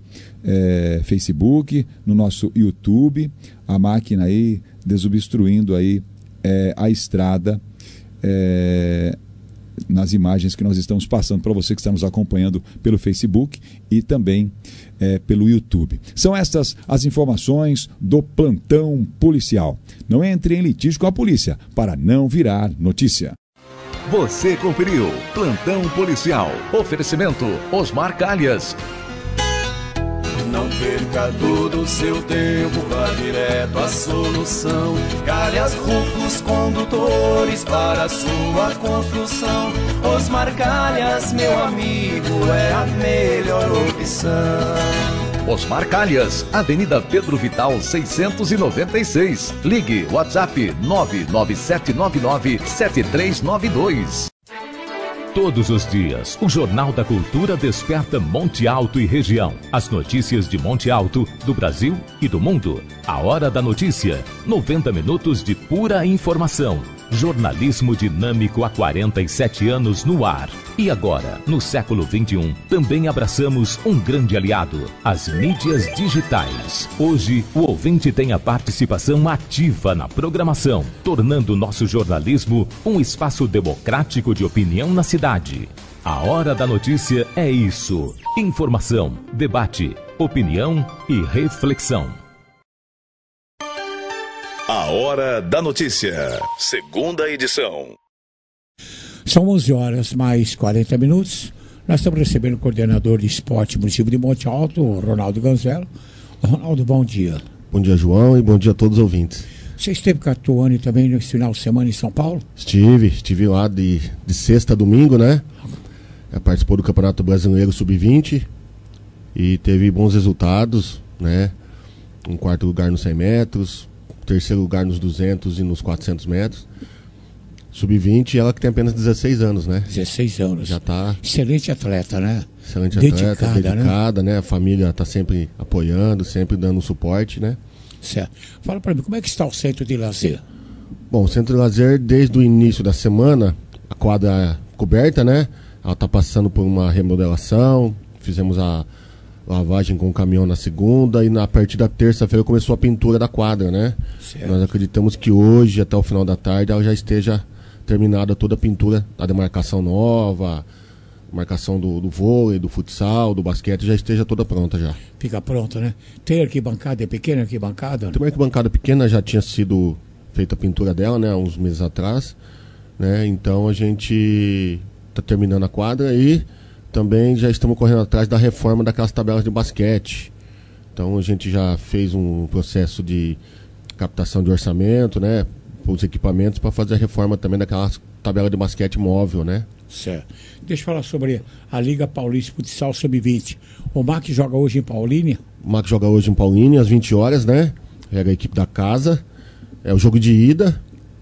é, Facebook, no nosso YouTube, a máquina aí desobstruindo aí é, a estrada, é, nas imagens que nós estamos passando para você que está nos acompanhando pelo Facebook e também é, pelo YouTube. São estas as informações do plantão policial. Não entre em litígio com a polícia para não virar notícia. Você conferiu Plantão Policial. Oferecimento Osmar Calhas. Não perca todo o seu tempo, vá direto à solução. Calhas Rufos Condutores para a sua construção. Osmar Calhas, meu amigo, é a melhor opção. Osmar Calhas, Avenida Pedro Vital seiscentos e noventa e seis. Ligue WhatsApp nove nove sete nove nove sete três nove dois. Todos os dias, o Jornal da Cultura desperta Monte Alto e região. As notícias de Monte Alto, do Brasil e do mundo. A Hora da Notícia. noventa minutos de pura informação. Jornalismo dinâmico há quarenta e sete anos no ar. E agora, no século vinte e um, também abraçamos um grande aliado, as mídias digitais. Hoje, o ouvinte tem a participação ativa na programação, tornando nosso jornalismo um espaço democrático de opinião na cidade. A Hora da Notícia é isso. Informação, debate, opinião e reflexão. A Hora da Notícia, segunda edição. São onze horas mais quarenta minutos. Nós estamos recebendo o coordenador de esporte município de Monte Alto, o Ronaldo Ganzello. Ronaldo, bom dia. Bom dia, João, e bom dia a todos os ouvintes. Você esteve com a Tuane também nesse final de semana em São Paulo? Estive, estive lá de, de sexta a domingo, né? Ela participou do Campeonato Brasileiro sub vinte e teve bons resultados, né? Um quarto lugar nos cem metros, terceiro lugar nos duzentos e nos quatrocentos metros. sub vinte, ela que tem apenas dezesseis anos, né? dezesseis anos. Já tá... Excelente atleta, né? Excelente dedicada, atleta, dedicada, né? né? A família tá sempre apoiando, sempre dando suporte, né? Certo. Fala pra mim, como é que está o centro de lazer? Bom, o centro de lazer, desde o início da semana, a quadra coberta, né? Ela tá passando por uma remodelação, fizemos a lavagem com o caminhão na segunda e na, a partir da terça-feira começou a pintura da quadra, né? Certo. Nós acreditamos que hoje, até o final da tarde, ela já esteja terminada toda a pintura da demarcação nova, marcação do, do vôlei, do futsal, do basquete, já esteja toda pronta já. Fica pronta, né? Tem arquibancada, é pequena arquibancada? Tem uma arquibancada pequena, já tinha sido feita a pintura dela, né? Há uns meses atrás, né? Então a gente está terminando a quadra e também já estamos correndo atrás da reforma daquelas tabelas de basquete. Então a gente já fez um processo de captação de orçamento, né? Os equipamentos para fazer a reforma também daquelas tabelas de basquete móvel, né? Certo. Deixa eu falar sobre a Liga Paulista Futsal sub vinte. O M A C joga hoje em Paulínia? O M A C joga hoje em Paulínia às vinte horas, né? Pega a equipe da casa. É o jogo de ida.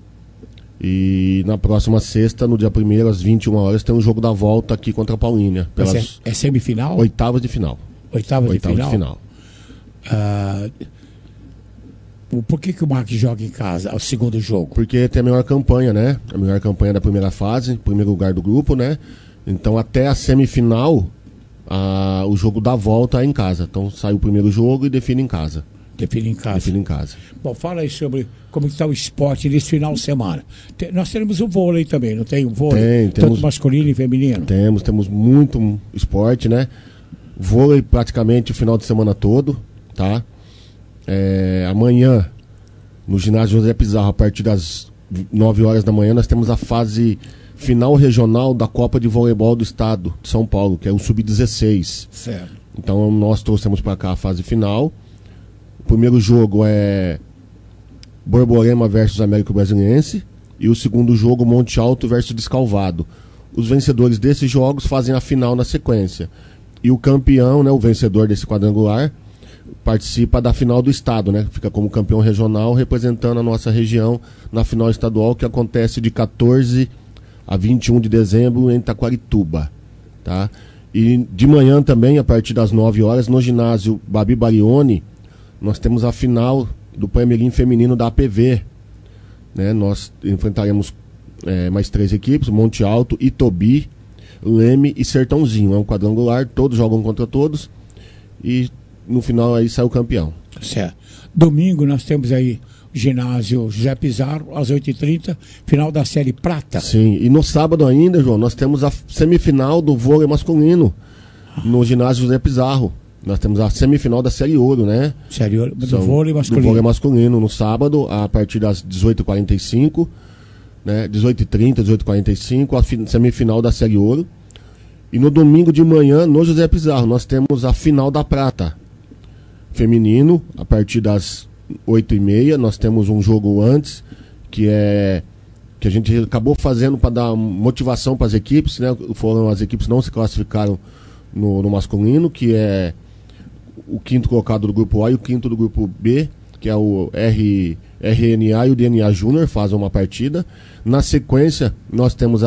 E na próxima sexta, no dia primeiro, às vinte e uma horas, tem um jogo da volta aqui contra a Paulínia. Pelas é, é semifinal? Oitavas de final. Oitavas, Oitavas de final? De final. Ah, por que, que o M A C joga em casa, o segundo jogo? Porque tem a melhor campanha, né? A melhor campanha da primeira fase, primeiro lugar do grupo, né? Então até a semifinal, a, o jogo da volta é em casa. Então sai o primeiro jogo e define em casa. Define em casa. Define em casa. Bom, fala aí sobre como está o esporte nesse final de semana. Tem, nós temos o vôlei também, não tem o vôlei? Tem, tanto temos, masculino e feminino? Temos, temos muito esporte, né? Vôlei praticamente o final de semana todo, tá? É, amanhã, no ginásio José Pizarro, a partir das nove horas da manhã, nós temos a fase final regional da Copa de Voleibol do Estado de São Paulo, que é o sub dezesseis. Certo. Então nós trouxemos para cá a fase final. O primeiro jogo é Borborema versus Américo Brasiliense e o segundo jogo Monte Alto versus Descalvado. Os vencedores desses jogos fazem a final na sequência. E o campeão, né, o vencedor desse quadrangular, participa da final do estado, né? Fica como campeão regional representando a nossa região na final estadual, que acontece de quatorze a vinte e um de dezembro em Taquarituba, tá? E de manhã também, a partir das nove horas, no ginásio Babi Barioni, nós temos a final do Pré-Mirim feminino da A P V, né? Nós enfrentaremos é, mais três equipes, Monte Alto, Itobi, Leme e Sertãozinho. É um quadrangular, todos jogam contra todos e no final aí sai o campeão. Certo. Domingo nós temos aí o ginásio José Pizarro, às oito e trinta, final da série Prata. Sim, e no sábado ainda, João, nós temos a semifinal do vôlei masculino no ginásio José Pizarro. Nós temos a semifinal da série Ouro, né? Série Ouro, do vôlei masculino. Do vôlei masculino, no sábado, a partir das dezoito e quarenta e cinco, né? dezoito e trinta, dezoito e quarenta e cinco, a semifinal da série Ouro. E no domingo de manhã, no José Pizarro, nós temos a final da Prata. Feminino, a partir das oito e meia, nós temos um jogo antes, que é que a gente acabou fazendo para dar motivação para as equipes, né? Foram as equipes não se classificaram no, no masculino, que é o quinto colocado do grupo A e o quinto do grupo B, que é o R, R N A e o D N A Júnior, fazem uma partida. Na sequência, nós temos a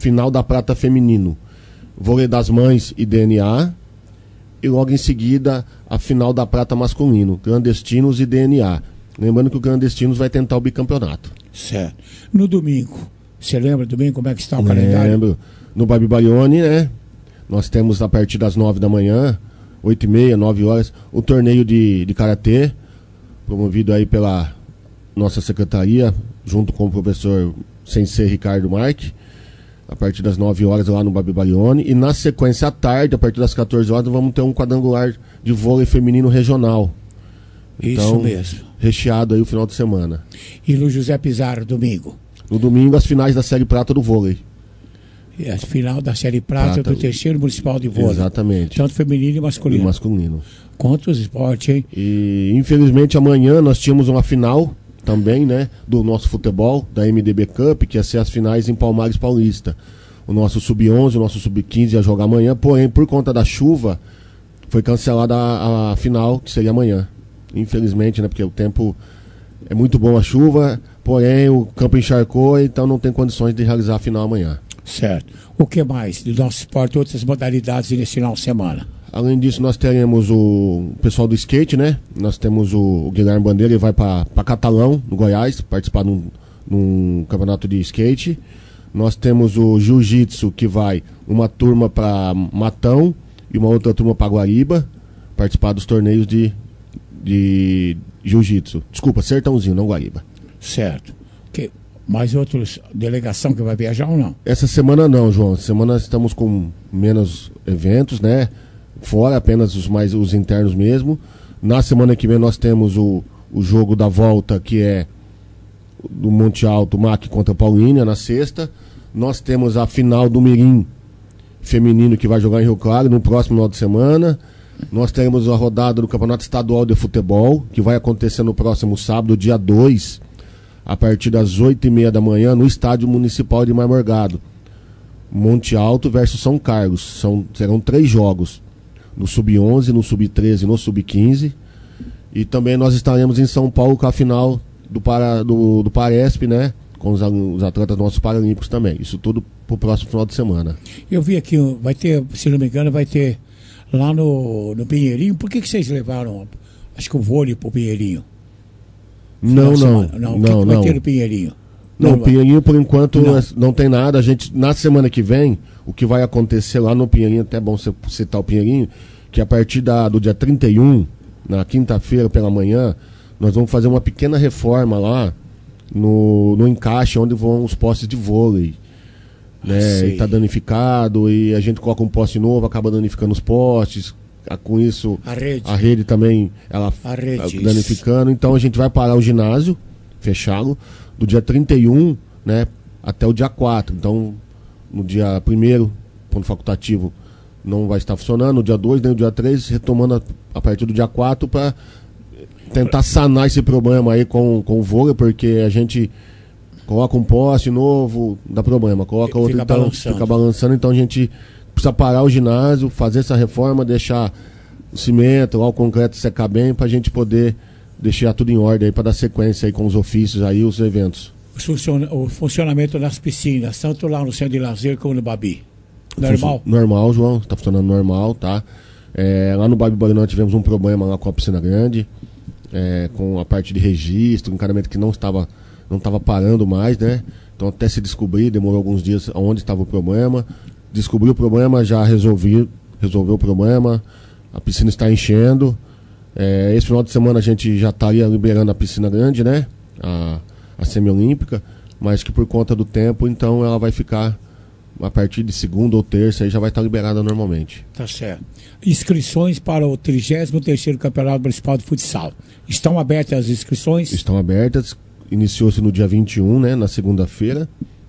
final da prata feminino, vôlei das mães e D N A, e logo em seguida a final da prata masculino, clandestinos e D N A. Lembrando que o clandestinos vai tentar o bicampeonato. Certo. No domingo, você lembra domingo como é que está o calendário? Lembro. No Babi Barione, né? Nós temos a partir das nove da manhã, oito e meia, nove horas, o torneio de, de karatê, promovido aí pela nossa secretaria, junto com o professor Sensei Ricardo Marque, a partir das nove horas lá no Babi Barione. E na sequência à tarde, a partir das quatorze horas, vamos ter um quadrangular de vôlei feminino regional. Isso então, mesmo. Recheado aí o final de semana. E no José Pizarro, domingo? No domingo, as finais da Série Prata do vôlei. E a final da Série Prata, Prata do terceiro municipal de vôlei. Exatamente. Tanto feminino e masculino. E masculino. Quantos esportes, hein? E infelizmente amanhã nós tínhamos uma final também, né? Do nosso futebol, da M D B Cup, que ia ser as finais em Palmares Paulista. O nosso sub onze, o nosso sub quinze ia jogar amanhã, porém, por conta da chuva, foi cancelada a, a final, que seria amanhã. Infelizmente, né? Porque o tempo é muito bom a chuva, porém o campo encharcou, então não tem condições de realizar a final amanhã. Certo. O que mais do nosso esporte, outras modalidades nesse final de semana? Além disso, nós teremos o pessoal do skate, né? Nós temos o, o Guilherme Bandeira, ele vai para Catalão, no Goiás, participar num, num campeonato de skate. Nós temos o Jiu-Jitsu, que vai uma turma para Matão e uma outra turma para Guariba, participar dos torneios de, de Jiu-Jitsu. Desculpa, Sertãozinho, não Guariba. Certo. Que, mais outros delegação que vai viajar ou não? Essa semana não, João. Essa semana estamos com menos eventos, né? Fora apenas os mais os internos mesmo. Na semana que vem nós temos o, o jogo da volta, que é do Monte Alto, M A C contra Paulínia, na sexta. Nós temos a final do Mirim feminino, que vai jogar em Rio Claro no próximo final de semana. Nós teremos a rodada do Campeonato Estadual de Futebol, que vai acontecer no próximo sábado, dia dois, a partir das oito e meia da manhã, no Estádio Municipal de Marmorgado. Monte Alto versus São Carlos. São, serão três jogos. No sub onze, no sub treze e no sub quinze. E também nós estaremos em São Paulo com a final do, para, do, do Paresp, né? Com os, os atletas nossos paralímpicos também. Isso tudo pro próximo final de semana. Eu vi aqui, vai ter, se não me engano, vai ter lá no, no Pinheirinho. Por que, que vocês levaram, acho que o vôlei pro Pinheirinho? Não, não, não. não, O que, que vai não. ter no Pinheirinho? Não, Não, o Pinheirinho por enquanto Não. não. não tem nada. A gente, na semana que vem, o que vai acontecer lá no Pinheirinho, até é bom você citar o Pinheirinho, que a partir da, do dia trinta e um, na quinta-feira pela manhã, nós vamos fazer uma pequena reforma lá no, no encaixe onde vão os postes de vôlei. Né? sei. Está danificado e a gente coloca um poste novo, acaba danificando os postes. Ah, com isso, A rede. a rede também ela A rede, ah, danificando. Então a gente vai parar o ginásio, fechá-lo, do dia trinta e um, né, até o dia quatro. Então, no dia primeiro, ponto facultativo, não vai estar funcionando. No dia dois, nem no dia três, retomando a, a partir do dia quatro para tentar sanar esse problema aí com, com o vôlei, porque a gente coloca um poste novo, dá problema, coloca outro, Fica então balançando. fica balançando, então a gente precisa parar o ginásio, fazer essa reforma, deixar o cimento, lá, o concreto secar bem, para a gente poder deixar tudo em ordem aí, para dar sequência aí com os ofícios aí, os eventos. O, funciona- o funcionamento das piscinas, tanto lá no centro de lazer como no Babi. Normal? Funcio- Normal, João, está funcionando normal, tá? É, lá no Babi Barione nós tivemos um problema lá com a piscina grande, é, com a parte de registro, um encanamento que não estava, não estava parando mais, né? Então até se descobrir, demorou alguns dias onde estava o problema. Descobriu o problema, já resolvi, resolveu o problema, a piscina está enchendo. É, esse final de semana a gente já estaria liberando a piscina grande, né? A, a semi-olímpica, mas que por conta do tempo, então ela vai ficar a partir de segunda ou terça, aí já vai estar liberada normalmente. Tá certo. Inscrições para o trigésimo terceiro Campeonato Municipal de Futsal. Estão abertas as inscrições? Estão abertas, iniciou-se no dia vinte e um, né? Na segunda-feira,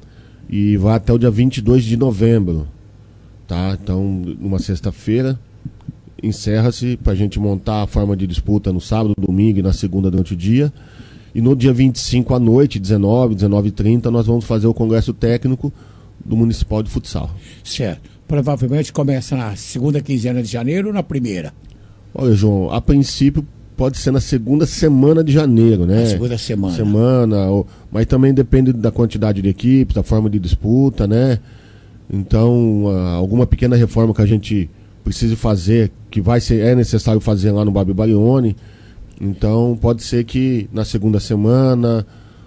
e vai até o dia vinte e dois de novembro, tá? Então, numa sexta-feira, encerra-se para a gente montar a forma de disputa no sábado, domingo e na segunda durante o dia. E no dia vinte e cinco à noite, dezenove, dezenove e trinta, nós vamos fazer o congresso técnico do Municipal de Futsal. Certo. Provavelmente começa na segunda quinzena de janeiro ou na primeira? Olha, João, a princípio pode ser na segunda semana de janeiro, né? Na segunda semana. Semana, ou- mas também depende da quantidade de equipes, da forma de disputa, né? Então, uh, alguma pequena reforma que a gente precise fazer, que vai ser, é necessário fazer lá no Babi Barione. Então, pode ser que na segunda semana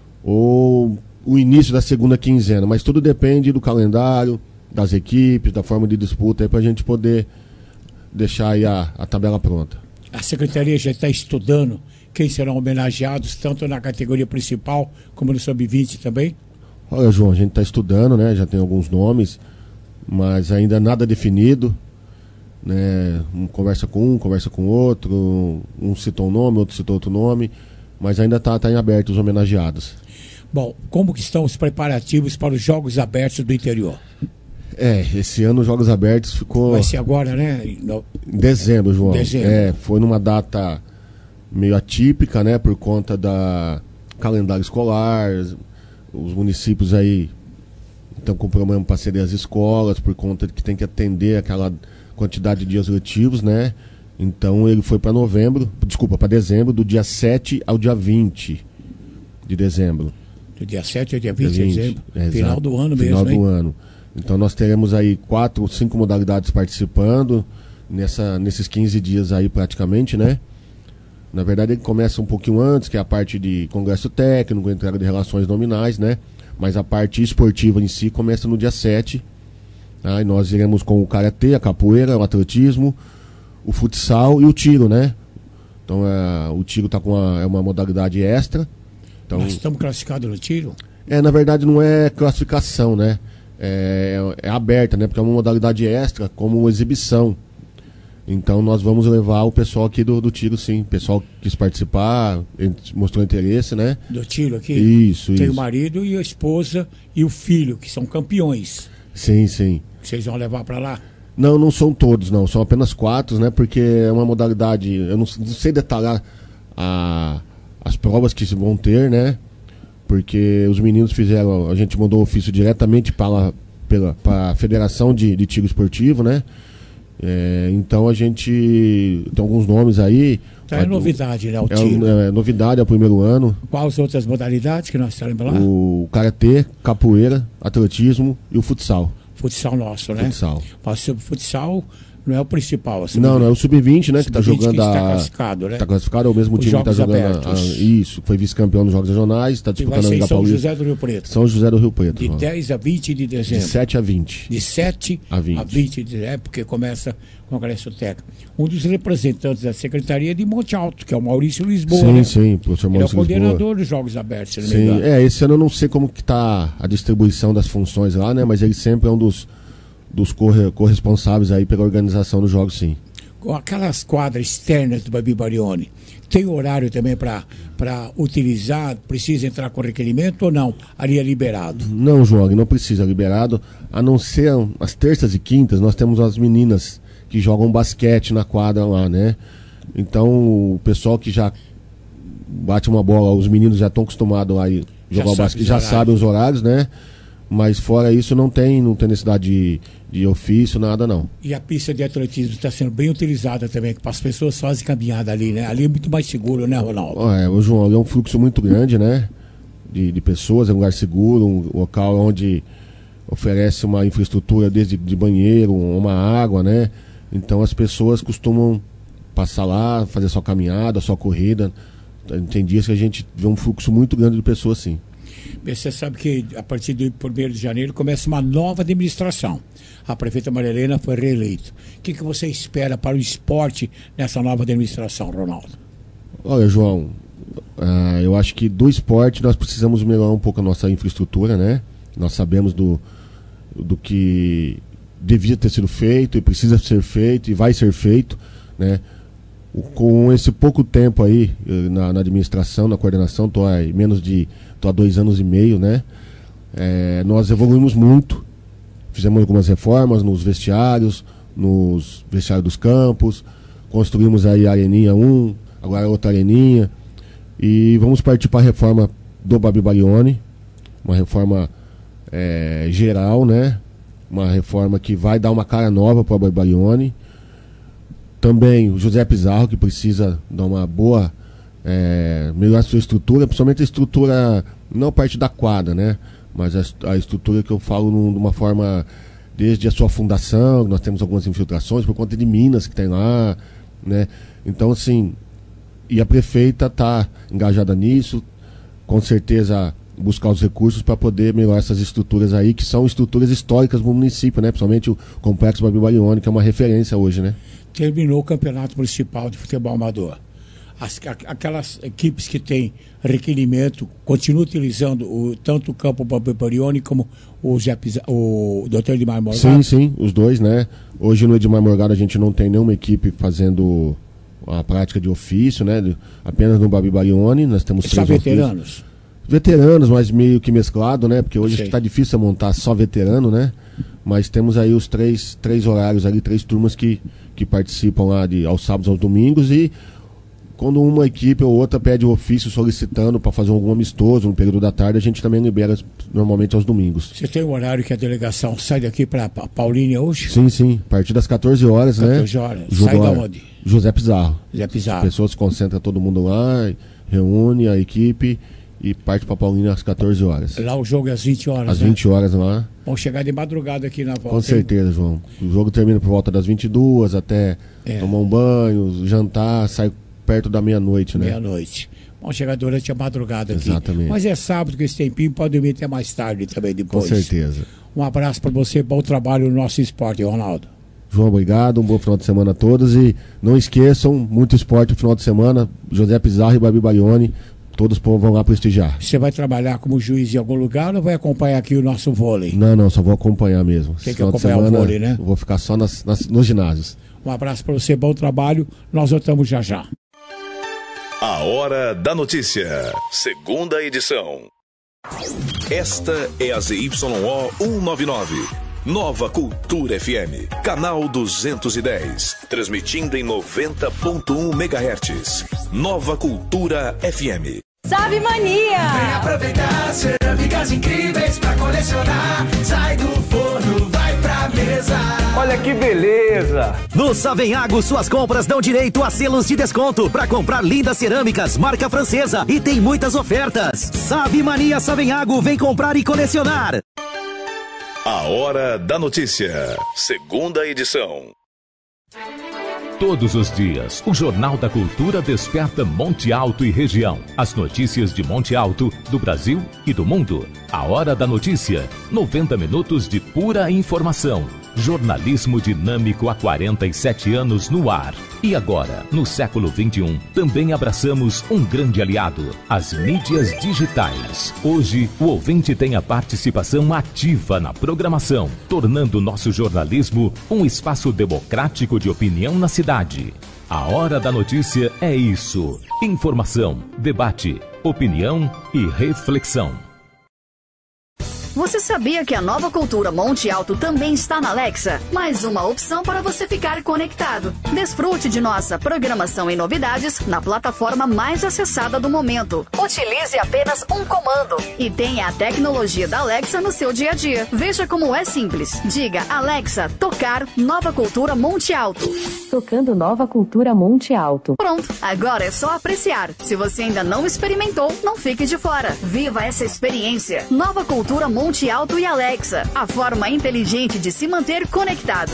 ou o início da segunda quinzena, mas tudo depende do calendário, das equipes, da forma de disputa, para a gente poder deixar aí a, a tabela pronta. A Secretaria já está estudando quem serão homenageados, tanto na categoria principal como no sub vinte também? Olha, João, a gente está estudando, né? Já tem alguns nomes, mas ainda nada definido. Né? Um conversa com um, conversa com outro, um citou um nome, outro citou outro nome, mas ainda está tá em aberto os homenageados. Bom, como que estão os preparativos para os Jogos Abertos do Interior? É, esse ano os Jogos Abertos ficou... Vai ser agora, né? No... Em dezembro, João. Dezembro. É, foi numa data meio atípica, né? Por conta da calendário escolar. Os municípios aí estão com problema para ceder as escolas, por conta de que tem que atender aquela quantidade de dias letivos, né? Então ele foi para novembro, desculpa, para dezembro, do dia sete ao dia vinte de dezembro. Do dia sete ao dia vinte de dezembro. É, final exato. do ano Final mesmo, do hein? ano. Então nós teremos aí quatro ou cinco modalidades participando nessa, nesses quinze dias aí praticamente, né? Na verdade ele começa um pouquinho antes, que é a parte de congresso técnico, entrega de relações nominais, né? Mas a parte esportiva em si começa no dia sete. Tá? E nós iremos com o karatê, a capoeira, o atletismo, o futsal e o tiro, né? Então é, o tiro tá com uma, é uma modalidade extra. Então, nós estamos classificados no tiro? É, na verdade não é classificação, né? É, é aberta, né? Porque é uma modalidade extra, como exibição. Então nós vamos levar o pessoal aqui do, do tiro, sim. O pessoal que quis participar, mostrou interesse, né? Do tiro aqui? Isso, Tem isso. o marido e a esposa e o filho, que são campeões. Sim, sim. Vocês vão levar para lá? Não, não são todos, não. São apenas quatro, né? Porque é uma modalidade... Eu não, não sei detalhar a, as provas que vão ter, né? Porque os meninos fizeram... A gente mandou o ofício diretamente para a Federação de, de Tiro Esportivo, né? É, então a gente... Tem alguns nomes aí... Então é novidade, né? O tiro. É, é novidade, é o primeiro ano. Quais as outras modalidades que nós estaremos lá? O karatê, capoeira, atletismo e o futsal. Futsal nosso, né? Futsal. Mas o futsal não é o principal. Assim, não, não, é o sub vinte, né? Que está jogando que a... está classificado, né? Está classificado, é o mesmo Os time que está jogando abertos. a... a... Isso, foi vice-campeão nos Jogos Regionais, está disputando a Liga São Paulista. José do Rio Preto. São José do Rio Preto. De ó. dez a vinte de dezembro. De sete a vinte. De sete a vinte. A vinte de dezembro, porque começa o Congresso Técnico. Um dos representantes da Secretaria de Monte Alto, que é o Maurício Lisboa. Sim, né? sim, o professor Maurício Ele é o coordenador Lisboa. dos Jogos Abertos, se não me Sim, engano. é, esse ano eu não sei como que está a distribuição das funções lá, né? Mas ele sempre é um dos, dos corre, corresponsáveis aí pela organização dos jogos, sim. Com aquelas quadras externas do Babi Barione, tem horário também para utilizar? Precisa entrar com requerimento ou não? Ali é liberado? Não, João, não precisa liberado. A não ser as terças e quintas, nós temos as meninas que jogam basquete na quadra lá, né? Então o pessoal que já bate uma bola, os meninos já estão acostumados a ir jogar o basquete, já sabem os horários, né? Mas fora isso não tem, não tem necessidade de, de ofício, nada não. E a pista de atletismo está sendo bem utilizada também, para as pessoas fazem caminhada ali, né? Ali é muito mais seguro, né, Ronaldo? É, o João, ali é um fluxo muito grande, né? De, de pessoas, é um lugar seguro, um local onde oferece uma infraestrutura desde de banheiro, uma água, né? Então as pessoas costumam passar lá, fazer sua caminhada, sua corrida. Tem dias que a gente vê um fluxo muito grande de pessoas, sim. Você sabe que a partir do primeiro de janeiro começa uma nova administração. A prefeita Maria Helena foi reeleita. O que, que você espera para o esporte nessa nova administração, Ronaldo? Olha, João, uh, eu acho que do esporte nós precisamos melhorar um pouco a nossa infraestrutura, né? Nós sabemos do, do que devia ter sido feito e precisa ser feito e vai ser feito, né? Com esse pouco tempo aí na, na administração, na coordenação, estou há menos de tô há dois anos e meio, né? É, nós evoluímos muito, fizemos algumas reformas nos vestiários, nos vestiários dos campos, construímos aí a Areninha um, agora outra Areninha, e vamos partir para a reforma do Babi Barione, uma reforma é, geral, né? Uma reforma que vai dar uma cara nova para o Babi Barione. Também o José Pizarro, que precisa dar uma boa, é, melhorar a sua estrutura, principalmente a estrutura, não a parte da quadra, né? Mas a, a estrutura que eu falo num, de uma forma desde a sua fundação, nós temos algumas infiltrações por conta de minas que tem lá, né? Então, assim, e a prefeita está engajada nisso, com certeza buscar os recursos para poder melhorar essas estruturas aí, que são estruturas históricas do município, né? Principalmente o Complexo Babi Barione, que é uma referência hoje, né? Terminou o Campeonato Municipal de Futebol Amador. As, aquelas equipes que têm requerimento continuam utilizando o, tanto o campo Babi Barione como o, Zé Pisa, o doutor Edmar Sim, Morgado? sim, os dois, né? Hoje no Edmar Morgado a gente não tem nenhuma equipe fazendo a prática de ofício, né? Apenas no Babi Barione, nós temos Só três veteranos? Ofícios. Veteranos, mas meio que mesclado, né? Porque hoje acho que tá difícil montar só veterano, né? Mas temos aí os três, três horários ali, três turmas que, que participam lá de, aos sábados, aos domingos, e quando uma equipe ou outra pede o ofício solicitando para fazer algum amistoso no período da tarde, a gente também libera normalmente aos domingos. Você tem um horário que a delegação sai daqui para Paulínia hoje? Sim, sim. A partir das quatorze horas, né? quatorze horas. Jogo Sai lá, da onde? José Pizarro. José Pizarro. As pessoas se concentram todo mundo lá, reúne a equipe e parte para Paulínia às quatorze horas. Lá o jogo é às vinte horas, Às né? vinte horas lá. Vamos chegar de madrugada aqui na volta. Com certeza, João. O jogo termina por volta das vinte e duas até É. tomar um banho, jantar, sai perto da meia-noite, né? Meia-noite. Vamos chegar durante a madrugada aqui. Exatamente. Mas é sábado, com esse tempinho, pode dormir até mais tarde também depois. Com certeza. Um abraço para você, bom trabalho no nosso esporte, Ronaldo. João, obrigado, um bom final de semana a todos e não esqueçam, muito esporte no final de semana, José Pizarro e Babi Barione, todos vão lá prestigiar. Você vai trabalhar como juiz em algum lugar ou vai acompanhar aqui o nosso vôlei? Não, não, só vou acompanhar mesmo. Tem que Final de acompanhar o semana, vôlei, né? Vou ficar só nas, nas, nos ginásios. Um abraço para você, bom trabalho, nós voltamos já já. A Hora da Notícia, segunda edição. Esta é a Z Y O cento e noventa e nove, Nova Cultura F M, canal duzentos e dez, transmitindo em noventa ponto um megahertz. Nova Cultura F M. Sabe Mania! Vem aproveitar cerâmicas incríveis pra colecionar. Sai do forno, vai pra mesa. Olha que beleza! No Savenhago, suas compras dão direito a selos de desconto para comprar lindas cerâmicas, marca francesa, e tem muitas ofertas. Sabe Mania Savenhago, vem comprar e colecionar. A Hora da Notícia, segunda edição. Todos os dias, o Jornal da Cultura desperta Monte Alto e região. As notícias de Monte Alto, do Brasil e do mundo. A Hora da Notícia, noventa minutos de pura informação. Jornalismo dinâmico há quarenta e sete anos no ar. E agora, no século vinte e um, também abraçamos um grande aliado, as mídias digitais. Hoje, o ouvinte tem a participação ativa na programação, tornando nosso jornalismo um espaço democrático de opinião na cidade. A Hora da Notícia é isso: informação, debate, opinião e reflexão. Você sabia que a Nova Cultura Monte Alto também está na Alexa? Mais uma opção para você ficar conectado. Desfrute de nossa programação e novidades na plataforma mais acessada do momento. Utilize apenas um comando e tenha a tecnologia da Alexa no seu dia a dia. Veja como é simples. Diga Alexa, tocar Nova Cultura Monte Alto. Tocando Nova Cultura Monte Alto. Pronto, agora é só apreciar. Se você ainda não experimentou, não fique de fora. Viva essa experiência. Nova Cultura Monte Monte Alto e Alexa, a forma inteligente de se manter conectado.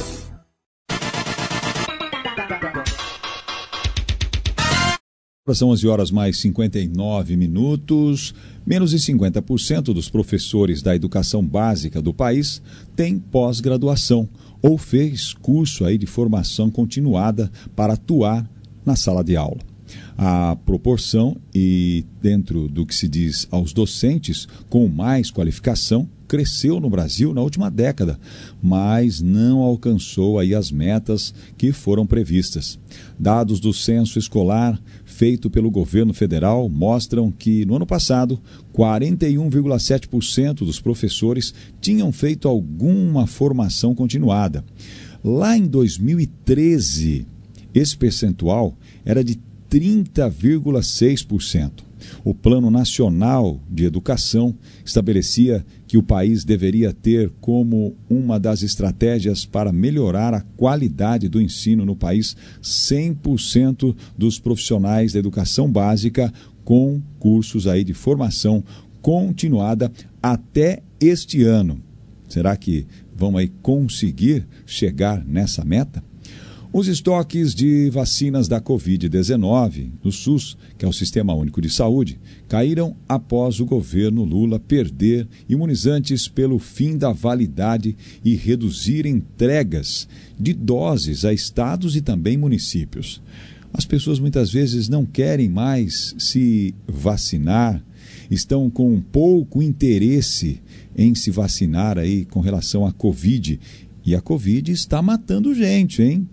São onze horas mais cinquenta e nove minutos. Menos de cinquenta por cento dos professores da educação básica do país têm pós-graduação ou fez curso aí de formação continuada para atuar na sala de aula. A proporção, e dentro do que se diz aos docentes com mais qualificação, cresceu no Brasil na última década, mas não alcançou aí as metas que foram previstas. Dados do censo escolar feito pelo governo federal mostram que, no ano passado, quarenta e um vírgula sete por cento dos professores tinham feito alguma formação continuada. Lá em dois mil e treze, esse percentual era de trinta vírgula seis por cento. O Plano Nacional de Educação estabelecia que o país deveria ter como uma das estratégias para melhorar a qualidade do ensino no país cem por cento dos profissionais da educação básica com cursos aí de formação continuada até este ano. Será que vão aí conseguir chegar nessa meta? Os estoques de vacinas da covid dezenove no SUS, que é o Sistema Único de Saúde, caíram após o governo Lula perder imunizantes pelo fim da validade e reduzir entregas de doses a estados e também municípios. As pessoas muitas vezes não querem mais se vacinar, estão com pouco interesse em se vacinar aí com relação à Covid. E a Covid está matando gente, hein?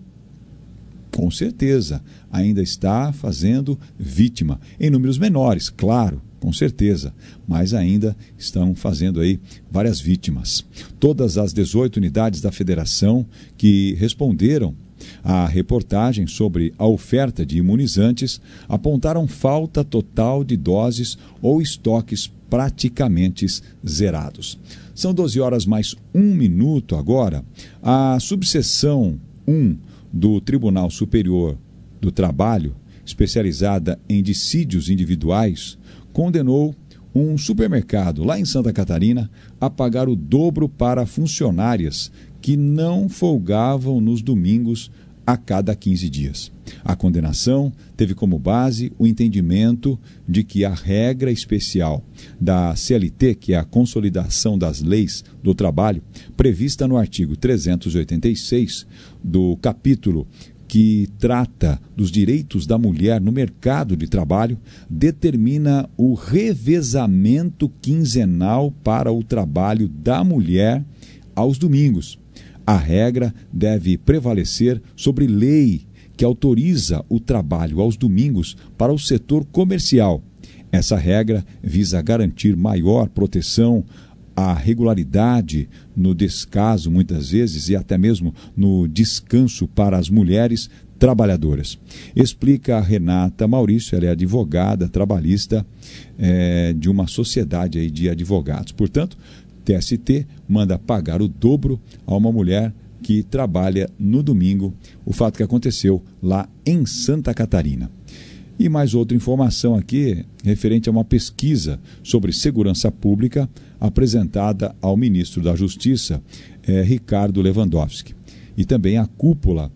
Com certeza, ainda está fazendo vítima, em números menores, claro, com certeza, mas ainda estão fazendo aí várias vítimas. Todas as dezoito unidades da federação que responderam à reportagem sobre a oferta de imunizantes apontaram falta total de doses ou estoques praticamente zerados. São doze horas mais um minuto agora. A subseção um do Tribunal Superior do Trabalho, especializada em dissídios individuais, condenou um supermercado lá em Santa Catarina a pagar o dobro para funcionárias que não folgavam nos domingos a cada quinze dias. A condenação teve como base o entendimento de que a regra especial da C L T, que é a Consolidação das Leis do Trabalho, prevista no artigo trezentos e oitenta e seis do capítulo que trata dos direitos da mulher no mercado de trabalho, determina o revezamento quinzenal para o trabalho da mulher aos domingos. A regra deve prevalecer sobre lei que autoriza o trabalho aos domingos para o setor comercial. Essa regra visa garantir maior proteção à regularidade no descaso, muitas vezes, e até mesmo no descanso para as mulheres trabalhadoras. Explica a Renata Maurício, ela é advogada trabalhista é, de uma sociedade aí de advogados. Portanto, T S T manda pagar o dobro a uma mulher que trabalha no domingo, o fato que aconteceu lá em Santa Catarina. E mais outra informação aqui, referente a uma pesquisa sobre segurança pública apresentada ao ministro da Justiça, eh, Ricardo Lewandowski. E também a cúpula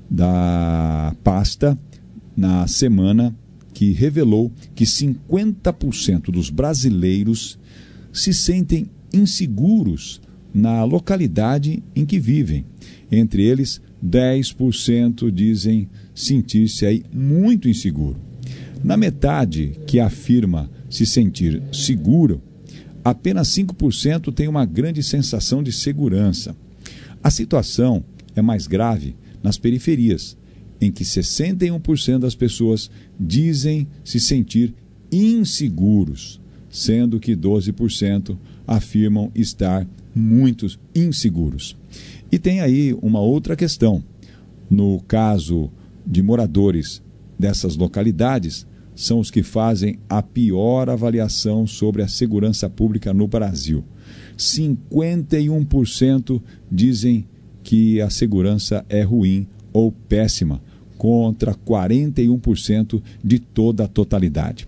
da pasta na semana, que revelou que cinquenta por cento dos brasileiros se sentem inseguros na localidade em que vivem. Entre eles, dez por cento dizem sentir-se aí muito inseguro. Na metade que afirma se sentir seguro, apenas cinco por cento tem uma grande sensação de segurança. A situação é mais grave nas periferias, em que sessenta e um por cento das pessoas dizem se sentir inseguros, sendo que doze por cento afirmam estar muito inseguros. E tem aí uma outra questão. No caso de moradores dessas localidades, são os que fazem a pior avaliação sobre a segurança pública no Brasil. cinquenta e um por cento dizem que a segurança é ruim ou péssima, contra quarenta e um por cento de toda a totalidade.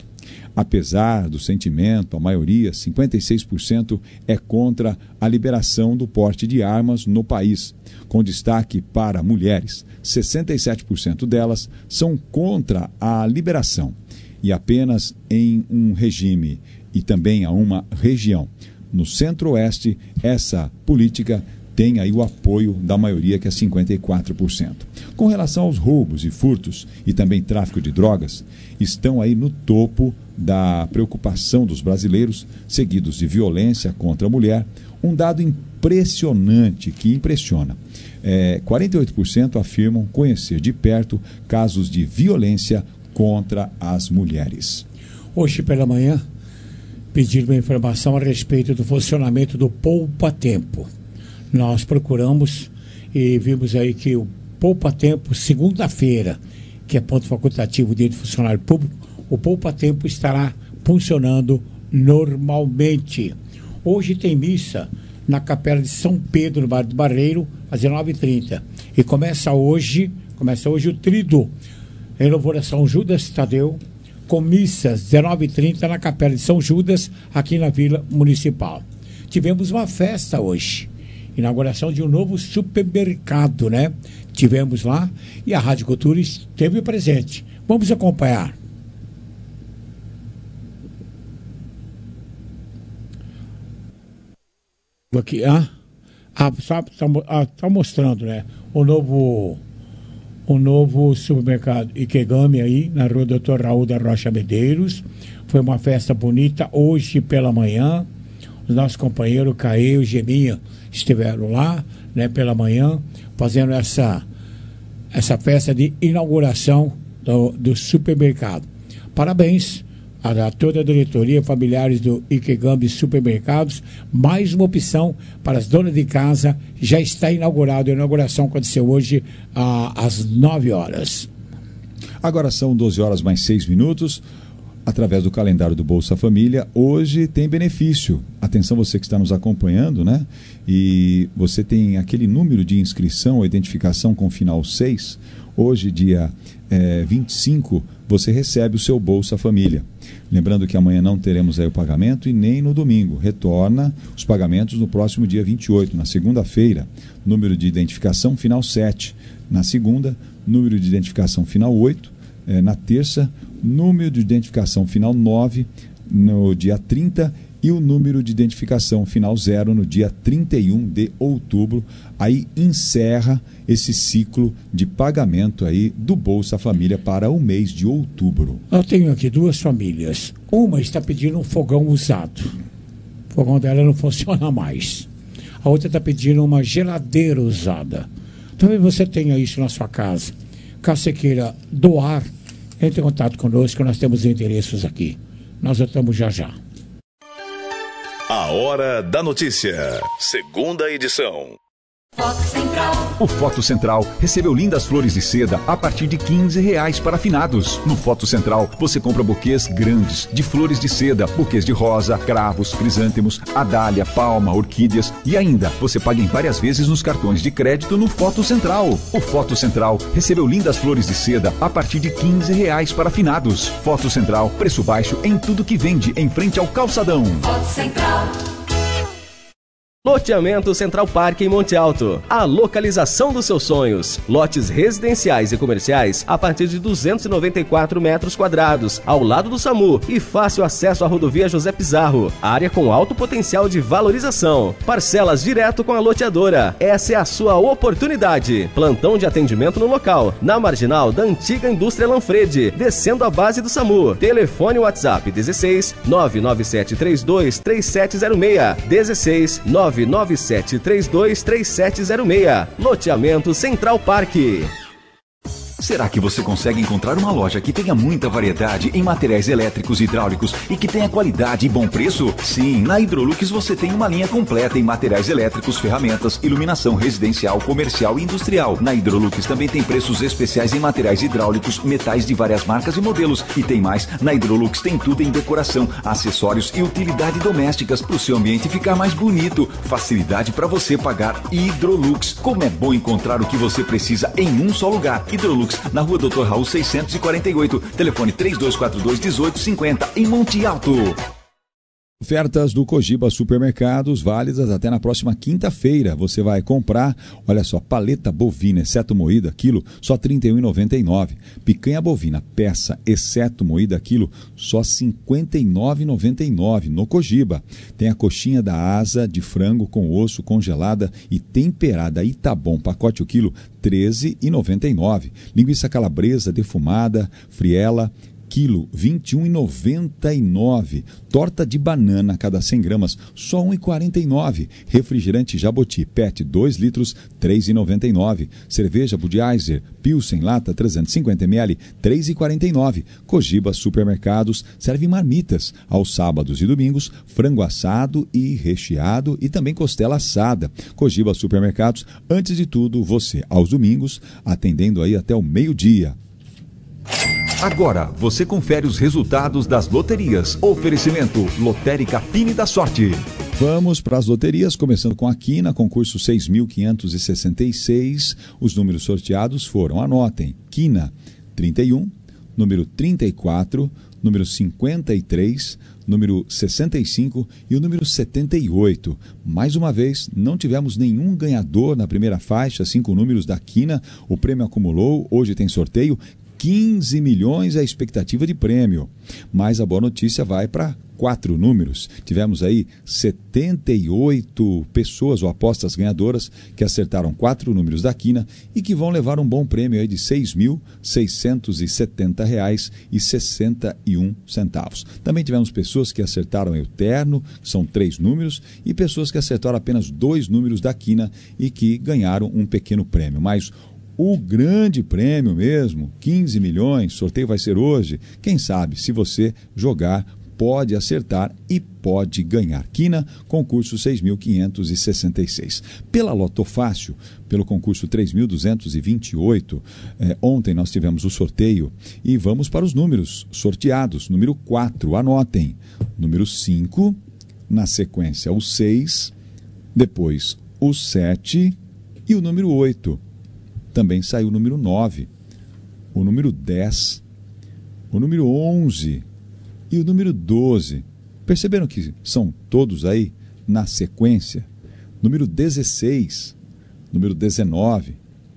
Apesar do sentimento, a maioria, cinquenta e seis por cento, é contra a liberação do porte de armas no país, com destaque para mulheres. sessenta e sete por cento delas são contra a liberação. E apenas em um regime e também a uma região no Centro-Oeste, essa política tem aí o apoio da maioria, que é cinquenta e quatro por cento. Com relação aos roubos e furtos e também tráfico de drogas, estão aí no topo da preocupação dos brasileiros, seguidos de violência contra a mulher. Um dado impressionante, que impressiona. É, quarenta e oito por cento afirmam conhecer de perto casos de violência contra as mulheres. Hoje pela manhã, pediram uma informação a respeito do funcionamento do Poupa Tempo. Nós procuramos e vimos aí que o Poupa Tempo, segunda-feira, que é ponto facultativo dentro do funcionário público, o Poupa Tempo estará funcionando normalmente. Hoje tem missa na Capela de São Pedro, no bairro do Barreiro, às dezenove e trinta. E começa hoje, começa hoje o Trido, em louvor a São Judas Tadeu, com missas dezenove e trinta na Capela de São Judas, aqui na Vila Municipal. Tivemos uma festa hoje, inauguração de um novo supermercado, né? Tivemos lá e a Rádio Cultura esteve presente. Vamos acompanhar. Aqui, ah, ah, só, tá, ah, tá mostrando, né? O novo, o novo supermercado Ikegami aí, na rua doutor Raul da Rocha Medeiros. Foi uma festa bonita hoje pela manhã. Os nossos companheiros Caê e Geminha estiveram lá, né, pela manhã, fazendo essa, essa festa de inauguração do, do supermercado. Parabéns a, a toda a diretoria, familiares do Ikegami Supermercados. Mais uma opção para as donas de casa. Já está inaugurado. A inauguração aconteceu hoje ah, às nove horas. Agora são doze horas mais seis minutos. Através do calendário do Bolsa Família, hoje tem benefício. Atenção, você que está nos acompanhando, né? E você tem aquele número de inscrição ou identificação com final seis. Hoje, dia é, vinte e cinco, você recebe o seu Bolsa Família. Lembrando que amanhã não teremos aí o pagamento e nem no domingo. Retorna os pagamentos no próximo dia vinte e oito, na segunda-feira. Número de identificação final sete. Na segunda, número de identificação final oito. É, na terça, número de identificação final nove no dia trinta e o número de identificação final zero no dia trinta e um de outubro. Aí encerra esse ciclo de pagamento aí do Bolsa Família para o mês de outubro. Eu tenho aqui duas famílias. Uma está pedindo um fogão usado. O fogão dela não funciona mais. A outra está pedindo uma geladeira usada. Talvez você tenha isso na sua casa. Caso você queira doar, entre em contato conosco, nós temos endereços aqui. Nós voltamos já já. A Hora da Notícia, segunda edição. Foto Central. O Foto Central recebeu lindas flores de seda a partir de quinze reais para finados. No Foto Central você compra buquês grandes de flores de seda, buquês de rosa, cravos, crisântemos, adália, palma, orquídeas e ainda você paga em várias vezes nos cartões de crédito no Foto Central. O Foto Central recebeu lindas flores de seda a partir de quinze reais para finados. Foto Central, preço baixo em tudo que vende em frente ao calçadão. Foto Central. Loteamento Central Parque em Monte Alto. A localização dos seus sonhos. Lotes residenciais e comerciais a partir de duzentos e noventa e quatro metros quadrados, ao lado do SAMU e fácil acesso à rodovia José Pizarro. Área com alto potencial de valorização. Parcelas direto com a loteadora. Essa é a sua oportunidade. Plantão de atendimento no local, na marginal da antiga indústria Lanfredi, descendo a base do SAMU. Telefone WhatsApp dezesseis nove nove sete três dois três sete zero seis. dezesseis nove nove sete três dois três sete zero seis. Loteamento Central Parque. Será que você consegue encontrar uma loja que tenha muita variedade em materiais elétricos e hidráulicos e que tenha qualidade e bom preço? Sim, na Hidrolux você tem uma linha completa em materiais elétricos, ferramentas, iluminação residencial, comercial e industrial. Na Hidrolux também tem preços especiais em materiais hidráulicos, metais de várias marcas e modelos. E tem mais, na Hidrolux tem tudo em decoração, acessórios e utilidade domésticas para o seu ambiente ficar mais bonito. Facilidade para você pagar. Hidrolux, como é bom encontrar o que você precisa em um só lugar. Hidrolux, na rua doutor Raul seiscentos e quarenta e oito, telefone três dois quatro dois, um oito cinco zero, em Monte Alto. Ofertas do Cogiba Supermercados, válidas até na próxima quinta-feira. Você vai comprar, olha só, paleta bovina, exceto moída, quilo, só trinta e um reais e noventa e nove centavos. Picanha bovina, peça, exceto moída, quilo, só cinquenta e nove reais e noventa e nove centavos no Cogiba. Tem a coxinha da asa de frango com osso congelada e temperada Itabom, pacote o quilo, treze reais e noventa e nove centavos. Linguiça calabresa defumada, friela, quilo, vinte e um reais e noventa e nove centavos. Torta de banana, cada cem gramas, só um real e quarenta e nove centavos. Refrigerante Jaboti, P E T, dois litros, três reais e noventa e nove centavos. Cerveja Budweiser, Pilsen, lata, trezentos e cinquenta mililitros, três reais e quarenta e nove centavos. Cogiba Supermercados, serve marmitas. Aos sábados e domingos, frango assado e recheado e também costela assada. Cogiba Supermercados, antes de tudo, você, aos domingos, atendendo aí até o meio-dia. Agora você confere os resultados das loterias. Oferecimento Lotérica Fine da Sorte. Vamos para as loterias, começando com a Quina, concurso seis mil quinhentos e sessenta e seis. Os números sorteados foram, anotem, Quina trinta e um, número trinta e quatro, número cinquenta e três, número sessenta e cinco e o número setenta e oito. Mais uma vez, não tivemos nenhum ganhador na primeira faixa, cinco números da quina. O prêmio acumulou, hoje tem sorteio, quinze milhões é a expectativa de prêmio. Mas a boa notícia vai para quatro números. Tivemos aí setenta e oito pessoas ou apostas ganhadoras que acertaram quatro números da quina e que vão levar um bom prêmio aí de seis mil seiscentos e setenta reais e sessenta e um centavos. Também tivemos pessoas que acertaram aí o terno, que são três números, e pessoas que acertaram apenas dois números da quina e que ganharam um pequeno prêmio. Mas o grande prêmio mesmo, quinze milhões, sorteio vai ser hoje. Quem sabe, se você jogar, pode acertar e pode ganhar. Quina, concurso seis mil quinhentos e sessenta e seis. Pela Loto Fácil, pelo concurso três mil duzentos e vinte e oito, eh, ontem nós tivemos o sorteio e vamos para os números sorteados. Número quatro, anotem. Número cinco, na sequência o seis, depois o sete e o número oito. Também saiu o número nove, o número dez, o número onze e o número doze. Perceberam que são todos aí na sequência? Número dezesseis, número dezenove,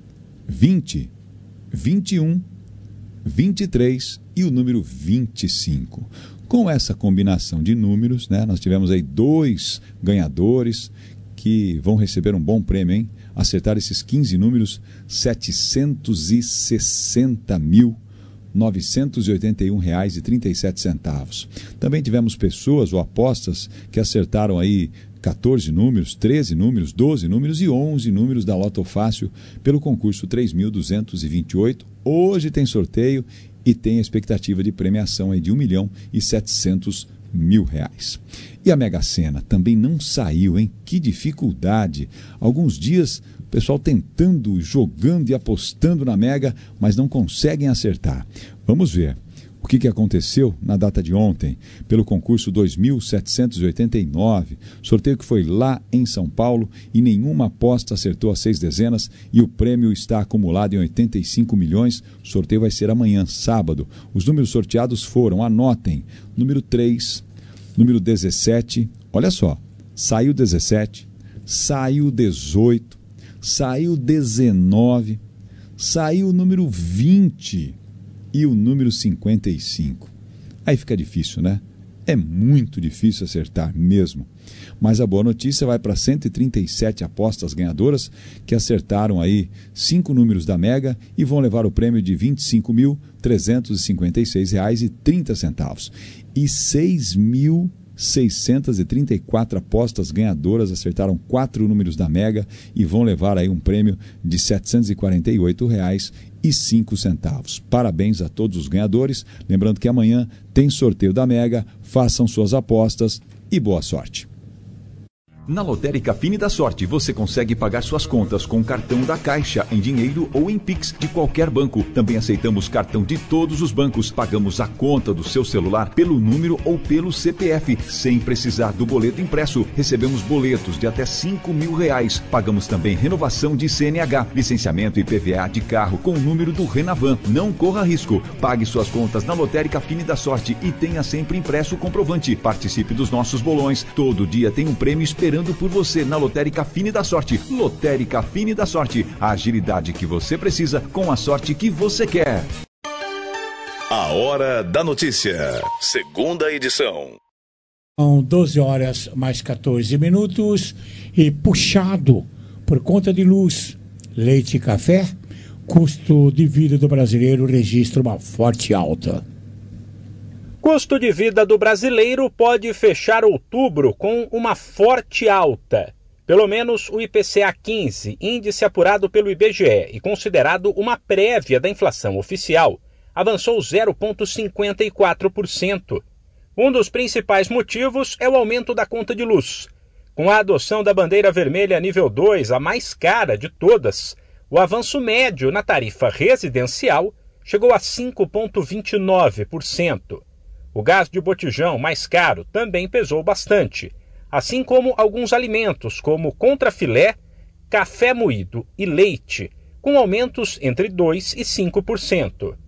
vinte, vinte e um, vinte e três e o número vinte e cinco. Com essa combinação de números, né, nós tivemos aí dois ganhadores que vão receber um bom prêmio, hein? Acertar esses quinze números, setecentos e sessenta mil novecentos e oitenta e um reais e trinta e sete centavos. Também tivemos pessoas ou apostas que acertaram aí quatorze números, treze números, doze números e onze números da Loto Fácil pelo concurso três mil duzentos e vinte e oito. Hoje tem sorteio e tem a expectativa de premiação aí de um milhão e setecentos mil reais. E a Mega Sena também não saiu, hein? Que dificuldade! Alguns dias o pessoal tentando, jogando e apostando na Mega, mas não conseguem acertar. Vamos ver o que, que aconteceu na data de ontem, pelo concurso dois mil setecentos e oitenta e nove, sorteio que foi lá em São Paulo e nenhuma aposta acertou as seis dezenas e o prêmio está acumulado em oitenta e cinco milhões. O sorteio vai ser amanhã, sábado. Os números sorteados foram, anotem, número três, número dezessete, olha só, saiu dezessete, saiu dezoito, saiu dezenove, saiu o número vinte e o número cinquenta e cinco. Aí fica difícil, né? É muito difícil acertar mesmo. Mas a boa notícia vai para cento e trinta e sete apostas ganhadoras que acertaram aí cinco números da Mega e vão levar o prêmio de vinte e cinco mil trezentos e cinquenta e seis reais e trinta centavos. E seis mil seiscentos e trinta e quatro apostas ganhadoras acertaram quatro números da Mega e vão levar aí um prêmio de setecentos e quarenta e oito reais e cinco centavos. Parabéns a todos os ganhadores. Lembrando que amanhã tem sorteio da Mega. Façam suas apostas e boa sorte. Na Lotérica Fine da Sorte, você consegue pagar suas contas com cartão da Caixa, em dinheiro ou em Pix de qualquer banco. Também aceitamos cartão de todos os bancos. Pagamos a conta do seu celular pelo número ou pelo C P F, sem precisar do boleto impresso. Recebemos boletos de até cinco mil reais. Pagamos também renovação de C N H, licenciamento e P V A de carro com o número do Renavan. Não corra risco. Pague suas contas na Lotérica Fine da Sorte e tenha sempre impresso o comprovante. Participe dos nossos bolões. Todo dia tem um prêmio esperando por você na Lotérica Fine da Sorte. Lotérica Fine da Sorte. A agilidade que você precisa com a sorte que você quer. A Hora da Notícia. Segunda edição. São doze horas mais quatorze minutos e puxado por conta de luz, leite e café, custo de vida do brasileiro registra uma forte alta. Custo de vida do brasileiro pode fechar outubro com uma forte alta. Pelo menos o I P C A quinze, índice apurado pelo I B G E e considerado uma prévia da inflação oficial, avançou zero vírgula cinquenta e quatro por cento. Um dos principais motivos é o aumento da conta de luz. Com a adoção da bandeira vermelha nível dois, a mais cara de todas, o avanço médio na tarifa residencial chegou a cinco vírgula vinte e nove por cento. O gás de botijão, mais caro, também pesou bastante, assim como alguns alimentos, como contrafilé, café moído e leite, com aumentos entre dois por cento e cinco por cento.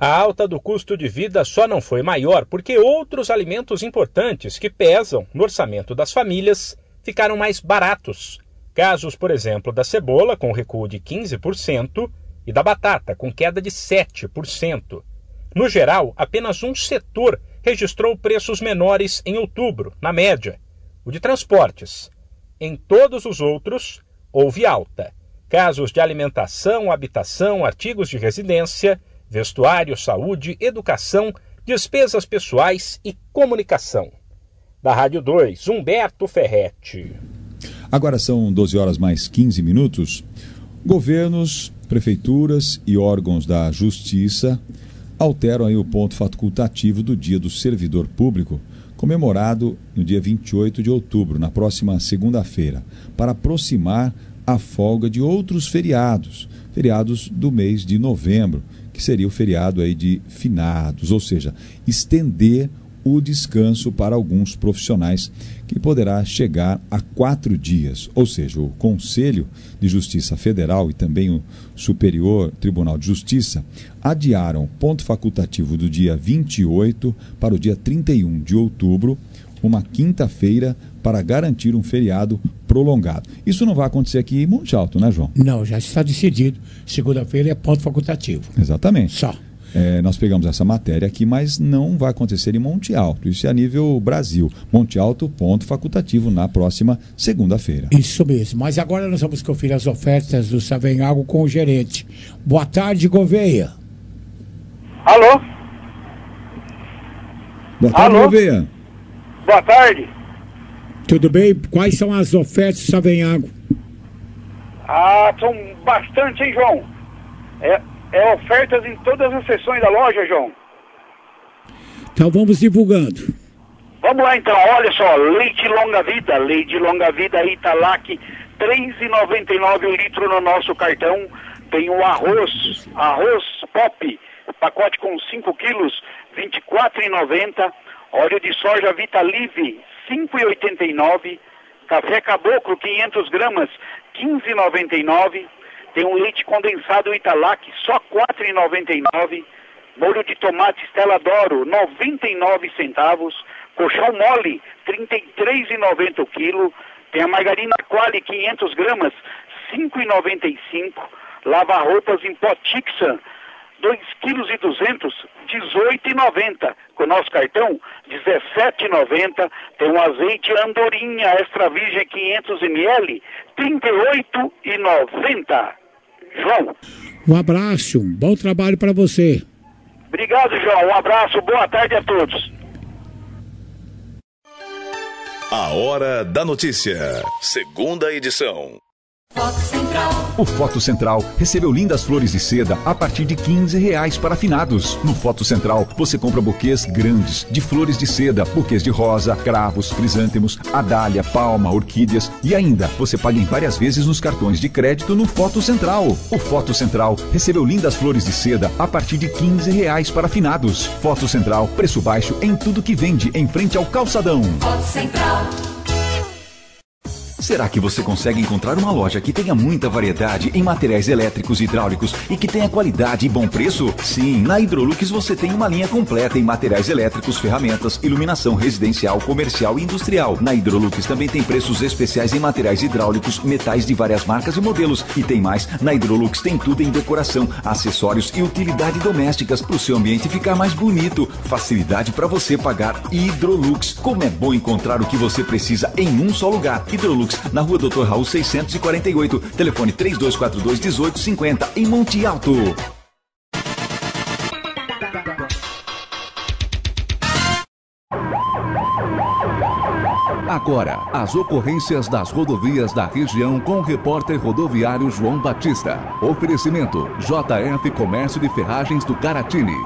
A alta do custo de vida só não foi maior porque outros alimentos importantes que pesam no orçamento das famílias ficaram mais baratos. Casos, por exemplo, da cebola, com recuo de quinze por cento, e da batata, com queda de sete por cento. No geral, apenas um setor registrou preços menores em outubro, na média, o de transportes. Em todos os outros, houve alta. Casos de alimentação, habitação, artigos de residência, vestuário, saúde, educação, despesas pessoais e comunicação. Da Rádio dois, Humberto Ferretti. Agora são doze horas mais quinze minutos. Governos, prefeituras e órgãos da Justiça alteram aí o ponto facultativo do Dia do Servidor Público, comemorado no dia vinte e oito de outubro, na próxima segunda-feira, para aproximar a folga de outros feriados, feriados do mês de novembro, que seria o feriado aí de finados, ou seja, estender o descanso para alguns profissionais, que poderá chegar a quatro dias. Ou seja, o Conselho de Justiça Federal e também o Superior Tribunal de Justiça adiaram ponto facultativo do dia vinte e oito para o dia trinta e um de outubro, uma quinta-feira, para garantir um feriado prolongado. Isso não vai acontecer aqui em Monte Alto, né, João? Não, já está decidido. Segunda-feira é ponto facultativo. Exatamente. Só. É, nós pegamos essa matéria aqui, mas não vai acontecer em Monte Alto. Isso é a nível Brasil. Monte Alto, ponto facultativo na próxima segunda-feira. Isso mesmo. Mas agora nós vamos conferir as ofertas do Savenhago com o gerente. Boa tarde, Gouveia. Alô? Boa tarde, Alô? Gouveia. Boa tarde. Tudo bem? Quais são as ofertas do Savenhago? Ah, são bastante, hein, João? É... É ofertas em todas as seções da loja, João. Então vamos divulgando. Vamos lá então, olha só, leite longa vida, leite longa vida Italac, três reais e noventa e nove centavos o litro no nosso cartão. Tem o arroz, arroz pop, pacote com cinco quilos, vinte e quatro reais e noventa centavos. Óleo de soja Vitalive, cinco reais e oitenta e nove centavos. Café Caboclo, quinhentas gramas, quinze reais e noventa e nove centavos. Tem um leite condensado Italac, só quatro reais e noventa e nove centavos. Molho de tomate Stella D'Oro, noventa e nove centavos. Colchão mole, trinta e três reais e noventa centavos o quilo. Tem a margarina Quali, quinhentas gramas, cinco reais e noventa e cinco centavos. Lava-roupas em pó Tixan, dois quilos e duzentos, dezoito reais e noventa centavos. Com o nosso cartão, dezessete reais e noventa centavos. Tem um azeite Andorinha Extra Virgem quinhentos mililitros, trinta e oito reais e noventa centavos. João. Um abraço, um bom trabalho para você. Obrigado, João. Um abraço, boa tarde a todos. A Hora da Notícia, segunda edição. Foto Central. O Foto Central recebeu lindas flores de seda a partir de quinze reais para finados. No Foto Central, você compra buquês grandes de flores de seda, buquês de rosa, cravos, crisântemos, adália, palma, orquídeas e ainda você paga em várias vezes nos cartões de crédito no Foto Central. O Foto Central recebeu lindas flores de seda a partir de quinze reais para finados. Foto Central, preço baixo em tudo que vende em frente ao calçadão. Foto Central. Será que você consegue encontrar uma loja que tenha muita variedade em materiais elétricos e hidráulicos e que tenha qualidade e bom preço? Sim, na Hidrolux você tem uma linha completa em materiais elétricos, ferramentas, iluminação residencial, comercial e industrial. Na Hidrolux também tem preços especiais em materiais hidráulicos, metais de várias marcas e modelos. E tem mais, na Hidrolux tem tudo em decoração, acessórios e utilidade domésticas para o seu ambiente ficar mais bonito. Facilidade para você pagar. Hidrolux. Como é bom encontrar o que você precisa em um só lugar. Hidrolux, na rua doutor Raul seiscentos e quarenta e oito, telefone três dois quatro dois, um oito cinco zero, em Monte Alto. Agora, as ocorrências das rodovias da região com o repórter rodoviário João Batista. Oferecimento J F Comércio de Ferragens do Caratini.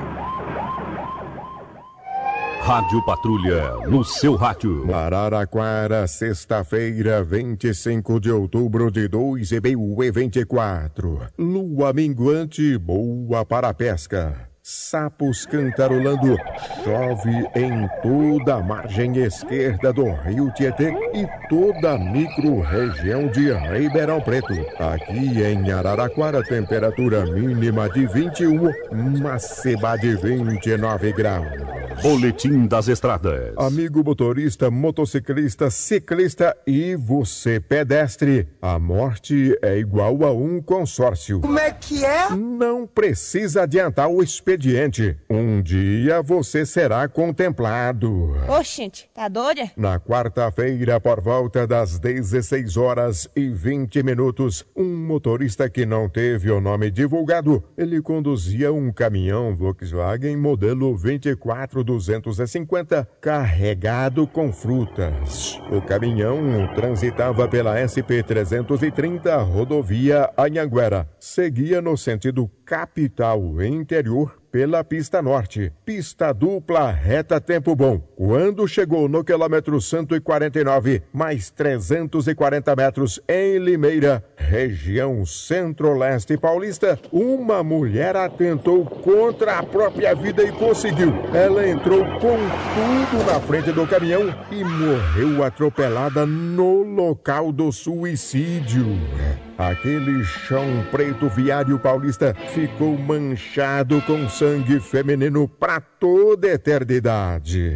Rádio Patrulha, no seu rádio. Araraquara, sexta-feira, vinte e cinco de outubro de dois mil e vinte e quatro. Lua minguante, boa para a pesca. sapos cantarolando. Chove em toda a margem esquerda do rio Tietê e toda a micro-região de Ribeirão Preto. Aqui em Araraquara, temperatura mínima de vinte e um, máxima de vinte e nove graus. Boletim das Estradas. Amigo motorista, motociclista, ciclista e você pedestre, a morte é igual a um consórcio. Como é que é? Não precisa adiantar o expediente. Um dia você será contemplado. Oxente, tá doida? Na quarta-feira, por volta das dezesseis horas e vinte minutos, um motorista que não teve o nome divulgado, ele conduzia um caminhão Volkswagen modelo vinte e quatro duzentos e cinquenta carregado com frutas. O caminhão transitava pela S P trezentos e trinta, rodovia Anhanguera. Seguia no sentido capital interior pela pista norte. Pista dupla, reta tempo bom. Quando chegou no quilômetro cento e quarenta e nove, mais trezentos e quarenta metros em Limeira, região centro-leste paulista, uma mulher atentou contra a própria vida e conseguiu. Ela entrou com tudo na frente do caminhão e morreu atropelada no local do suicídio. Aquele chão preto viário paulista ficou manchado com sangue feminino para toda a eternidade.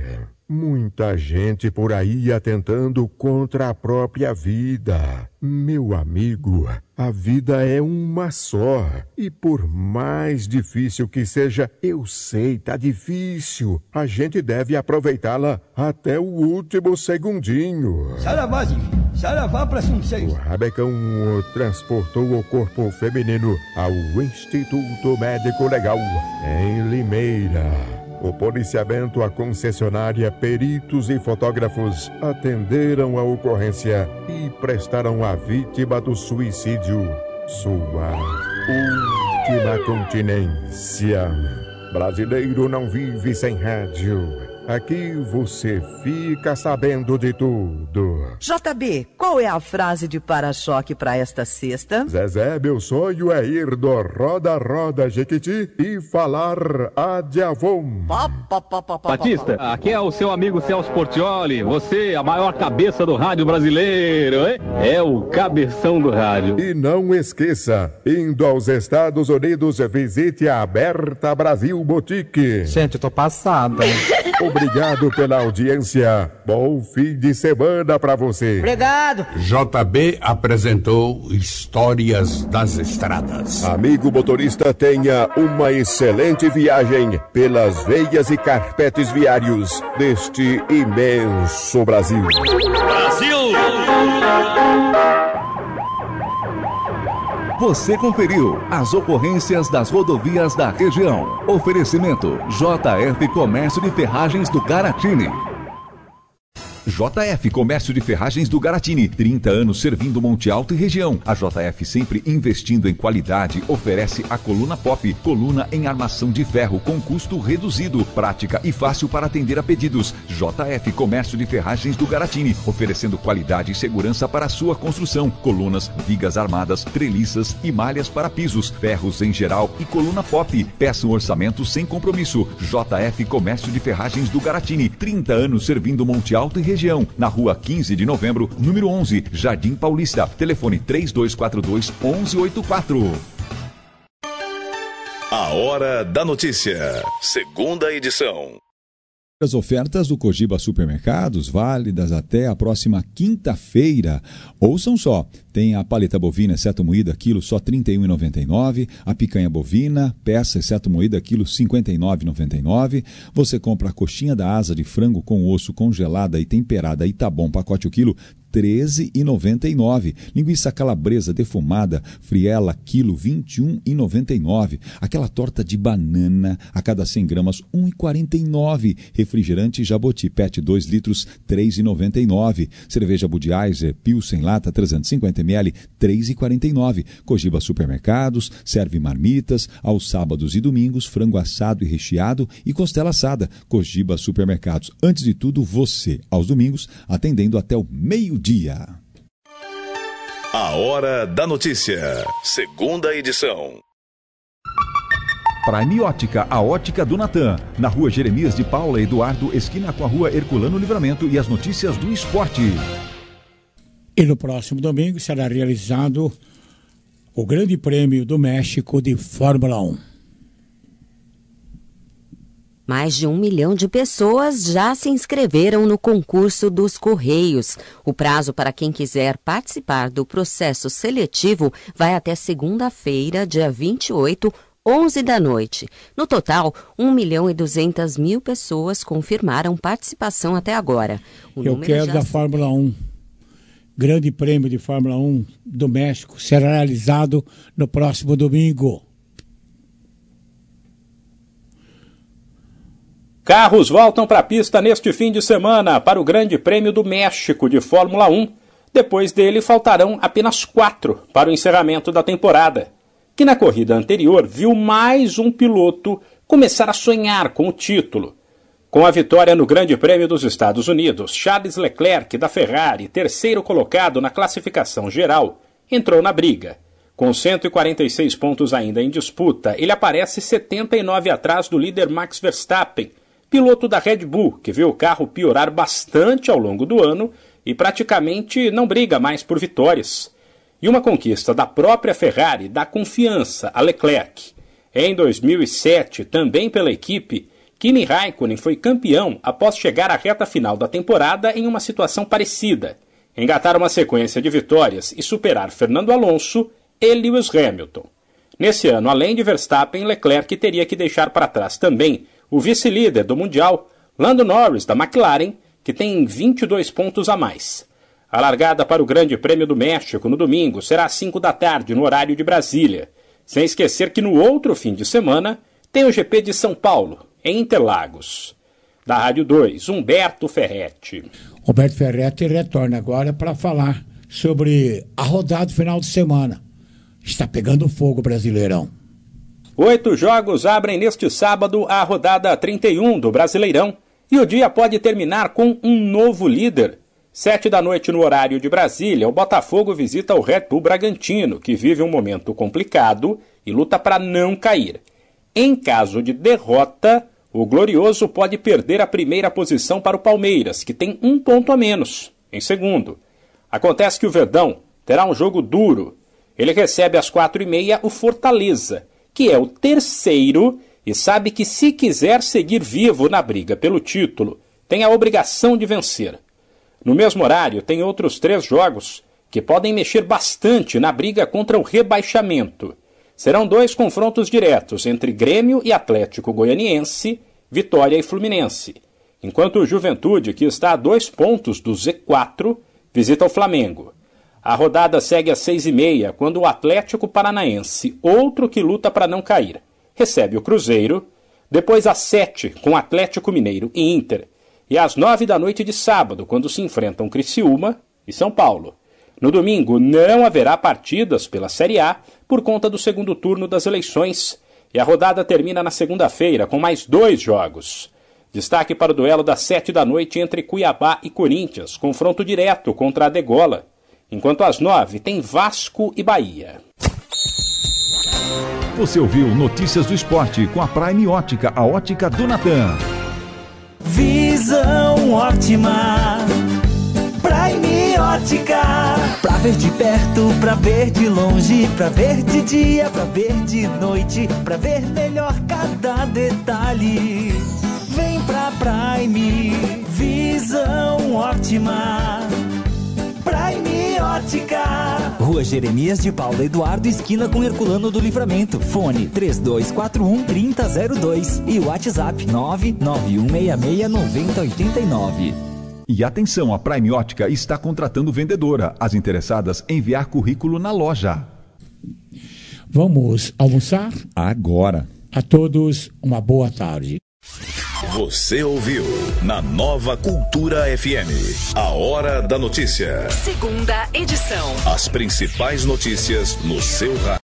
Muita gente por aí atentando contra a própria vida. Meu amigo, a vida é uma só. E por mais difícil que seja, eu sei, tá difícil. A gente deve aproveitá-la até o último segundinho. Saravá, saravá para O Rabecão transportou o corpo feminino ao Instituto Médico Legal, em Limeira. O policiamento, a concessionária, peritos e fotógrafos atenderam a ocorrência e prestaram à vítima do suicídio sua última continência. Brasileiro não vive sem rádio. Aqui você fica sabendo de tudo. J B, qual é a frase de para-choque para esta sexta? Zezé, meu sonho é ir do Roda Roda Jequiti e falar adiavon. Batista, aqui é o seu amigo Celso Portioli. Você, a maior cabeça do rádio brasileiro, hein? É o cabeção do rádio. E não esqueça, indo aos Estados Unidos, visite a Aberta Brasil Boutique. Gente, eu tô passada. Obrigado pela audiência. Bom fim de semana pra você. Obrigado. J B apresentou Histórias das Estradas. Amigo motorista, tenha uma excelente viagem pelas veias e carpetes viários deste imenso Brasil. Brasil! Você conferiu as ocorrências das rodovias da região. Oferecimento J F Comércio de Ferragens do Garatini. J F Comércio de Ferragens do Garatini, trinta anos servindo Monte Alto e região. A J F, sempre investindo em qualidade, oferece a coluna pop, coluna em armação de ferro com custo reduzido, prática e fácil para atender a pedidos. J F Comércio de Ferragens do Garatini, oferecendo qualidade e segurança para a sua construção. Colunas, vigas armadas, treliças e malhas para pisos, ferros em geral e coluna pop. Peça um orçamento sem compromisso. J F Comércio de Ferragens do Garatini, trinta anos servindo Monte Alto e região, na rua quinze de novembro, número onze, Jardim Paulista. Telefone três dois quatro dois, um um oito quatro. A Hora da Notícia, segunda edição. As ofertas do Cogiba Supermercados, válidas até a próxima quinta-feira. Ouçam só, tem a paleta bovina exceto moída, quilo só trinta e um reais e noventa e nove centavos, a picanha bovina, peça exceto moída, quilo cinquenta e nove reais e noventa e nove centavos, você compra a coxinha da asa de frango com osso congelada e temperada e tá bom, pacote o quilo, treze reais e noventa e nove centavos. Linguiça calabresa defumada, friela, quilo, vinte e um reais e noventa e nove centavos. Aquela torta de banana, a cada cem gramas, um real e quarenta e nove centavos. Refrigerante Jaboti, Pet dois litros, três reais e noventa e nove centavos. Cerveja Budweiser, Pilsen Lata, trezentos e cinquenta mililitros, três reais e quarenta e nove centavos. Cogiba Supermercados, serve marmitas, aos sábados e domingos, frango assado e recheado e costela assada. Cogiba Supermercados, antes de tudo, você, aos domingos, atendendo até o meio-dia. A Hora da Notícia, segunda edição. Prime Ótica, a ótica do Natan. Na rua Jeremias de Paula Eduardo, esquina com a rua Herculano Livramento, e as notícias do esporte. E no próximo domingo será realizado o Grande Prêmio do México de Fórmula um. Mais de um milhão de pessoas já se inscreveram no concurso dos Correios. O prazo para quem quiser participar do processo seletivo vai até segunda-feira, dia vinte e oito, onze da noite. No total, um milhão e duzentas mil pessoas confirmaram participação até agora. O Eu quero já... da Fórmula um. Grande Prêmio de Fórmula um do México será realizado no próximo domingo. Carros voltam para a pista neste fim de semana para o Grande Prêmio do México de Fórmula um. Depois dele, faltarão apenas quatro para o encerramento da temporada, que na corrida anterior viu mais um piloto começar a sonhar com o título. Com a vitória no Grande Prêmio dos Estados Unidos, Charles Leclerc, da Ferrari, terceiro colocado na classificação geral, entrou na briga. Com cento e quarenta e seis pontos ainda em disputa, ele aparece setenta e nove atrás do líder Max Verstappen, piloto da Red Bull, que viu o carro piorar bastante ao longo do ano e praticamente não briga mais por vitórias. E uma conquista da própria Ferrari dá confiança a Leclerc. Em dois mil e sete, também pela equipe, Kimi Raikkonen foi campeão após chegar à reta final da temporada em uma situação parecida, engatar uma sequência de vitórias e superar Fernando Alonso e Lewis Hamilton. Nesse ano, além de Verstappen, Leclerc teria que deixar para trás também o vice-líder do Mundial, Lando Norris, da McLaren, que tem vinte e dois pontos a mais. A largada para o Grande Prêmio do México no domingo será às cinco da tarde, no horário de Brasília. Sem esquecer que no outro fim de semana tem o G P de São Paulo, em Interlagos. Da Rádio dois, Humberto Ferretti. Humberto Ferretti retorna agora para falar sobre a rodada do final de semana. Está pegando fogo o Brasileirão. Oito jogos abrem neste sábado a rodada trinta e um do Brasileirão e o dia pode terminar com um novo líder. Sete da noite no horário de Brasília, o Botafogo visita o Red Bull Bragantino, que vive um momento complicado e luta para não cair. Em caso de derrota, o Glorioso pode perder a primeira posição para o Palmeiras, que tem um ponto a menos, em segundo. Acontece que o Verdão terá um jogo duro. Ele recebe às quatro e meia o Fortaleza, que é o terceiro e sabe que se quiser seguir vivo na briga pelo título, tem a obrigação de vencer. No mesmo horário, tem outros três jogos que podem mexer bastante na briga contra o rebaixamento. Serão dois confrontos diretos entre Grêmio e Atlético Goianiense, Vitória e Fluminense, enquanto o Juventude, que está a dois pontos do Z quatro, visita o Flamengo. A rodada segue às seis e meia, quando o Atlético Paranaense, outro que luta para não cair, recebe o Cruzeiro, depois às sete, com Atlético Mineiro e Inter, e às nove da noite de sábado, quando se enfrentam Criciúma e São Paulo. No domingo, não haverá partidas pela Série A por conta do segundo turno das eleições, e a rodada termina na segunda-feira com mais dois jogos. Destaque para o duelo das sete da noite entre Cuiabá e Corinthians, confronto direto contra a Degola, enquanto às nove tem Vasco e Bahia. Você ouviu Notícias do Esporte com a Prime Ótica, a ótica do Natan. Visão ótima, Prime Ótica. Pra ver de perto, pra ver de longe, pra ver de dia, pra ver de noite, pra ver melhor cada detalhe. Vem pra Prime, visão ótima, Prime Ótica. Rua Jeremias de Paula Eduardo, esquina com Herculano do Livramento. Fone três dois quatro um, três zero zero dois e o WhatsApp nove nove um seis seis nove zero oito nove. E atenção, a Prime Ótica está contratando vendedora. As interessadas em enviar currículo na loja. Vamos almoçar? Agora. A todos, uma boa tarde. Você ouviu na Nova Cultura F M, a Hora da Notícia. Segunda edição. As principais notícias no seu rádio.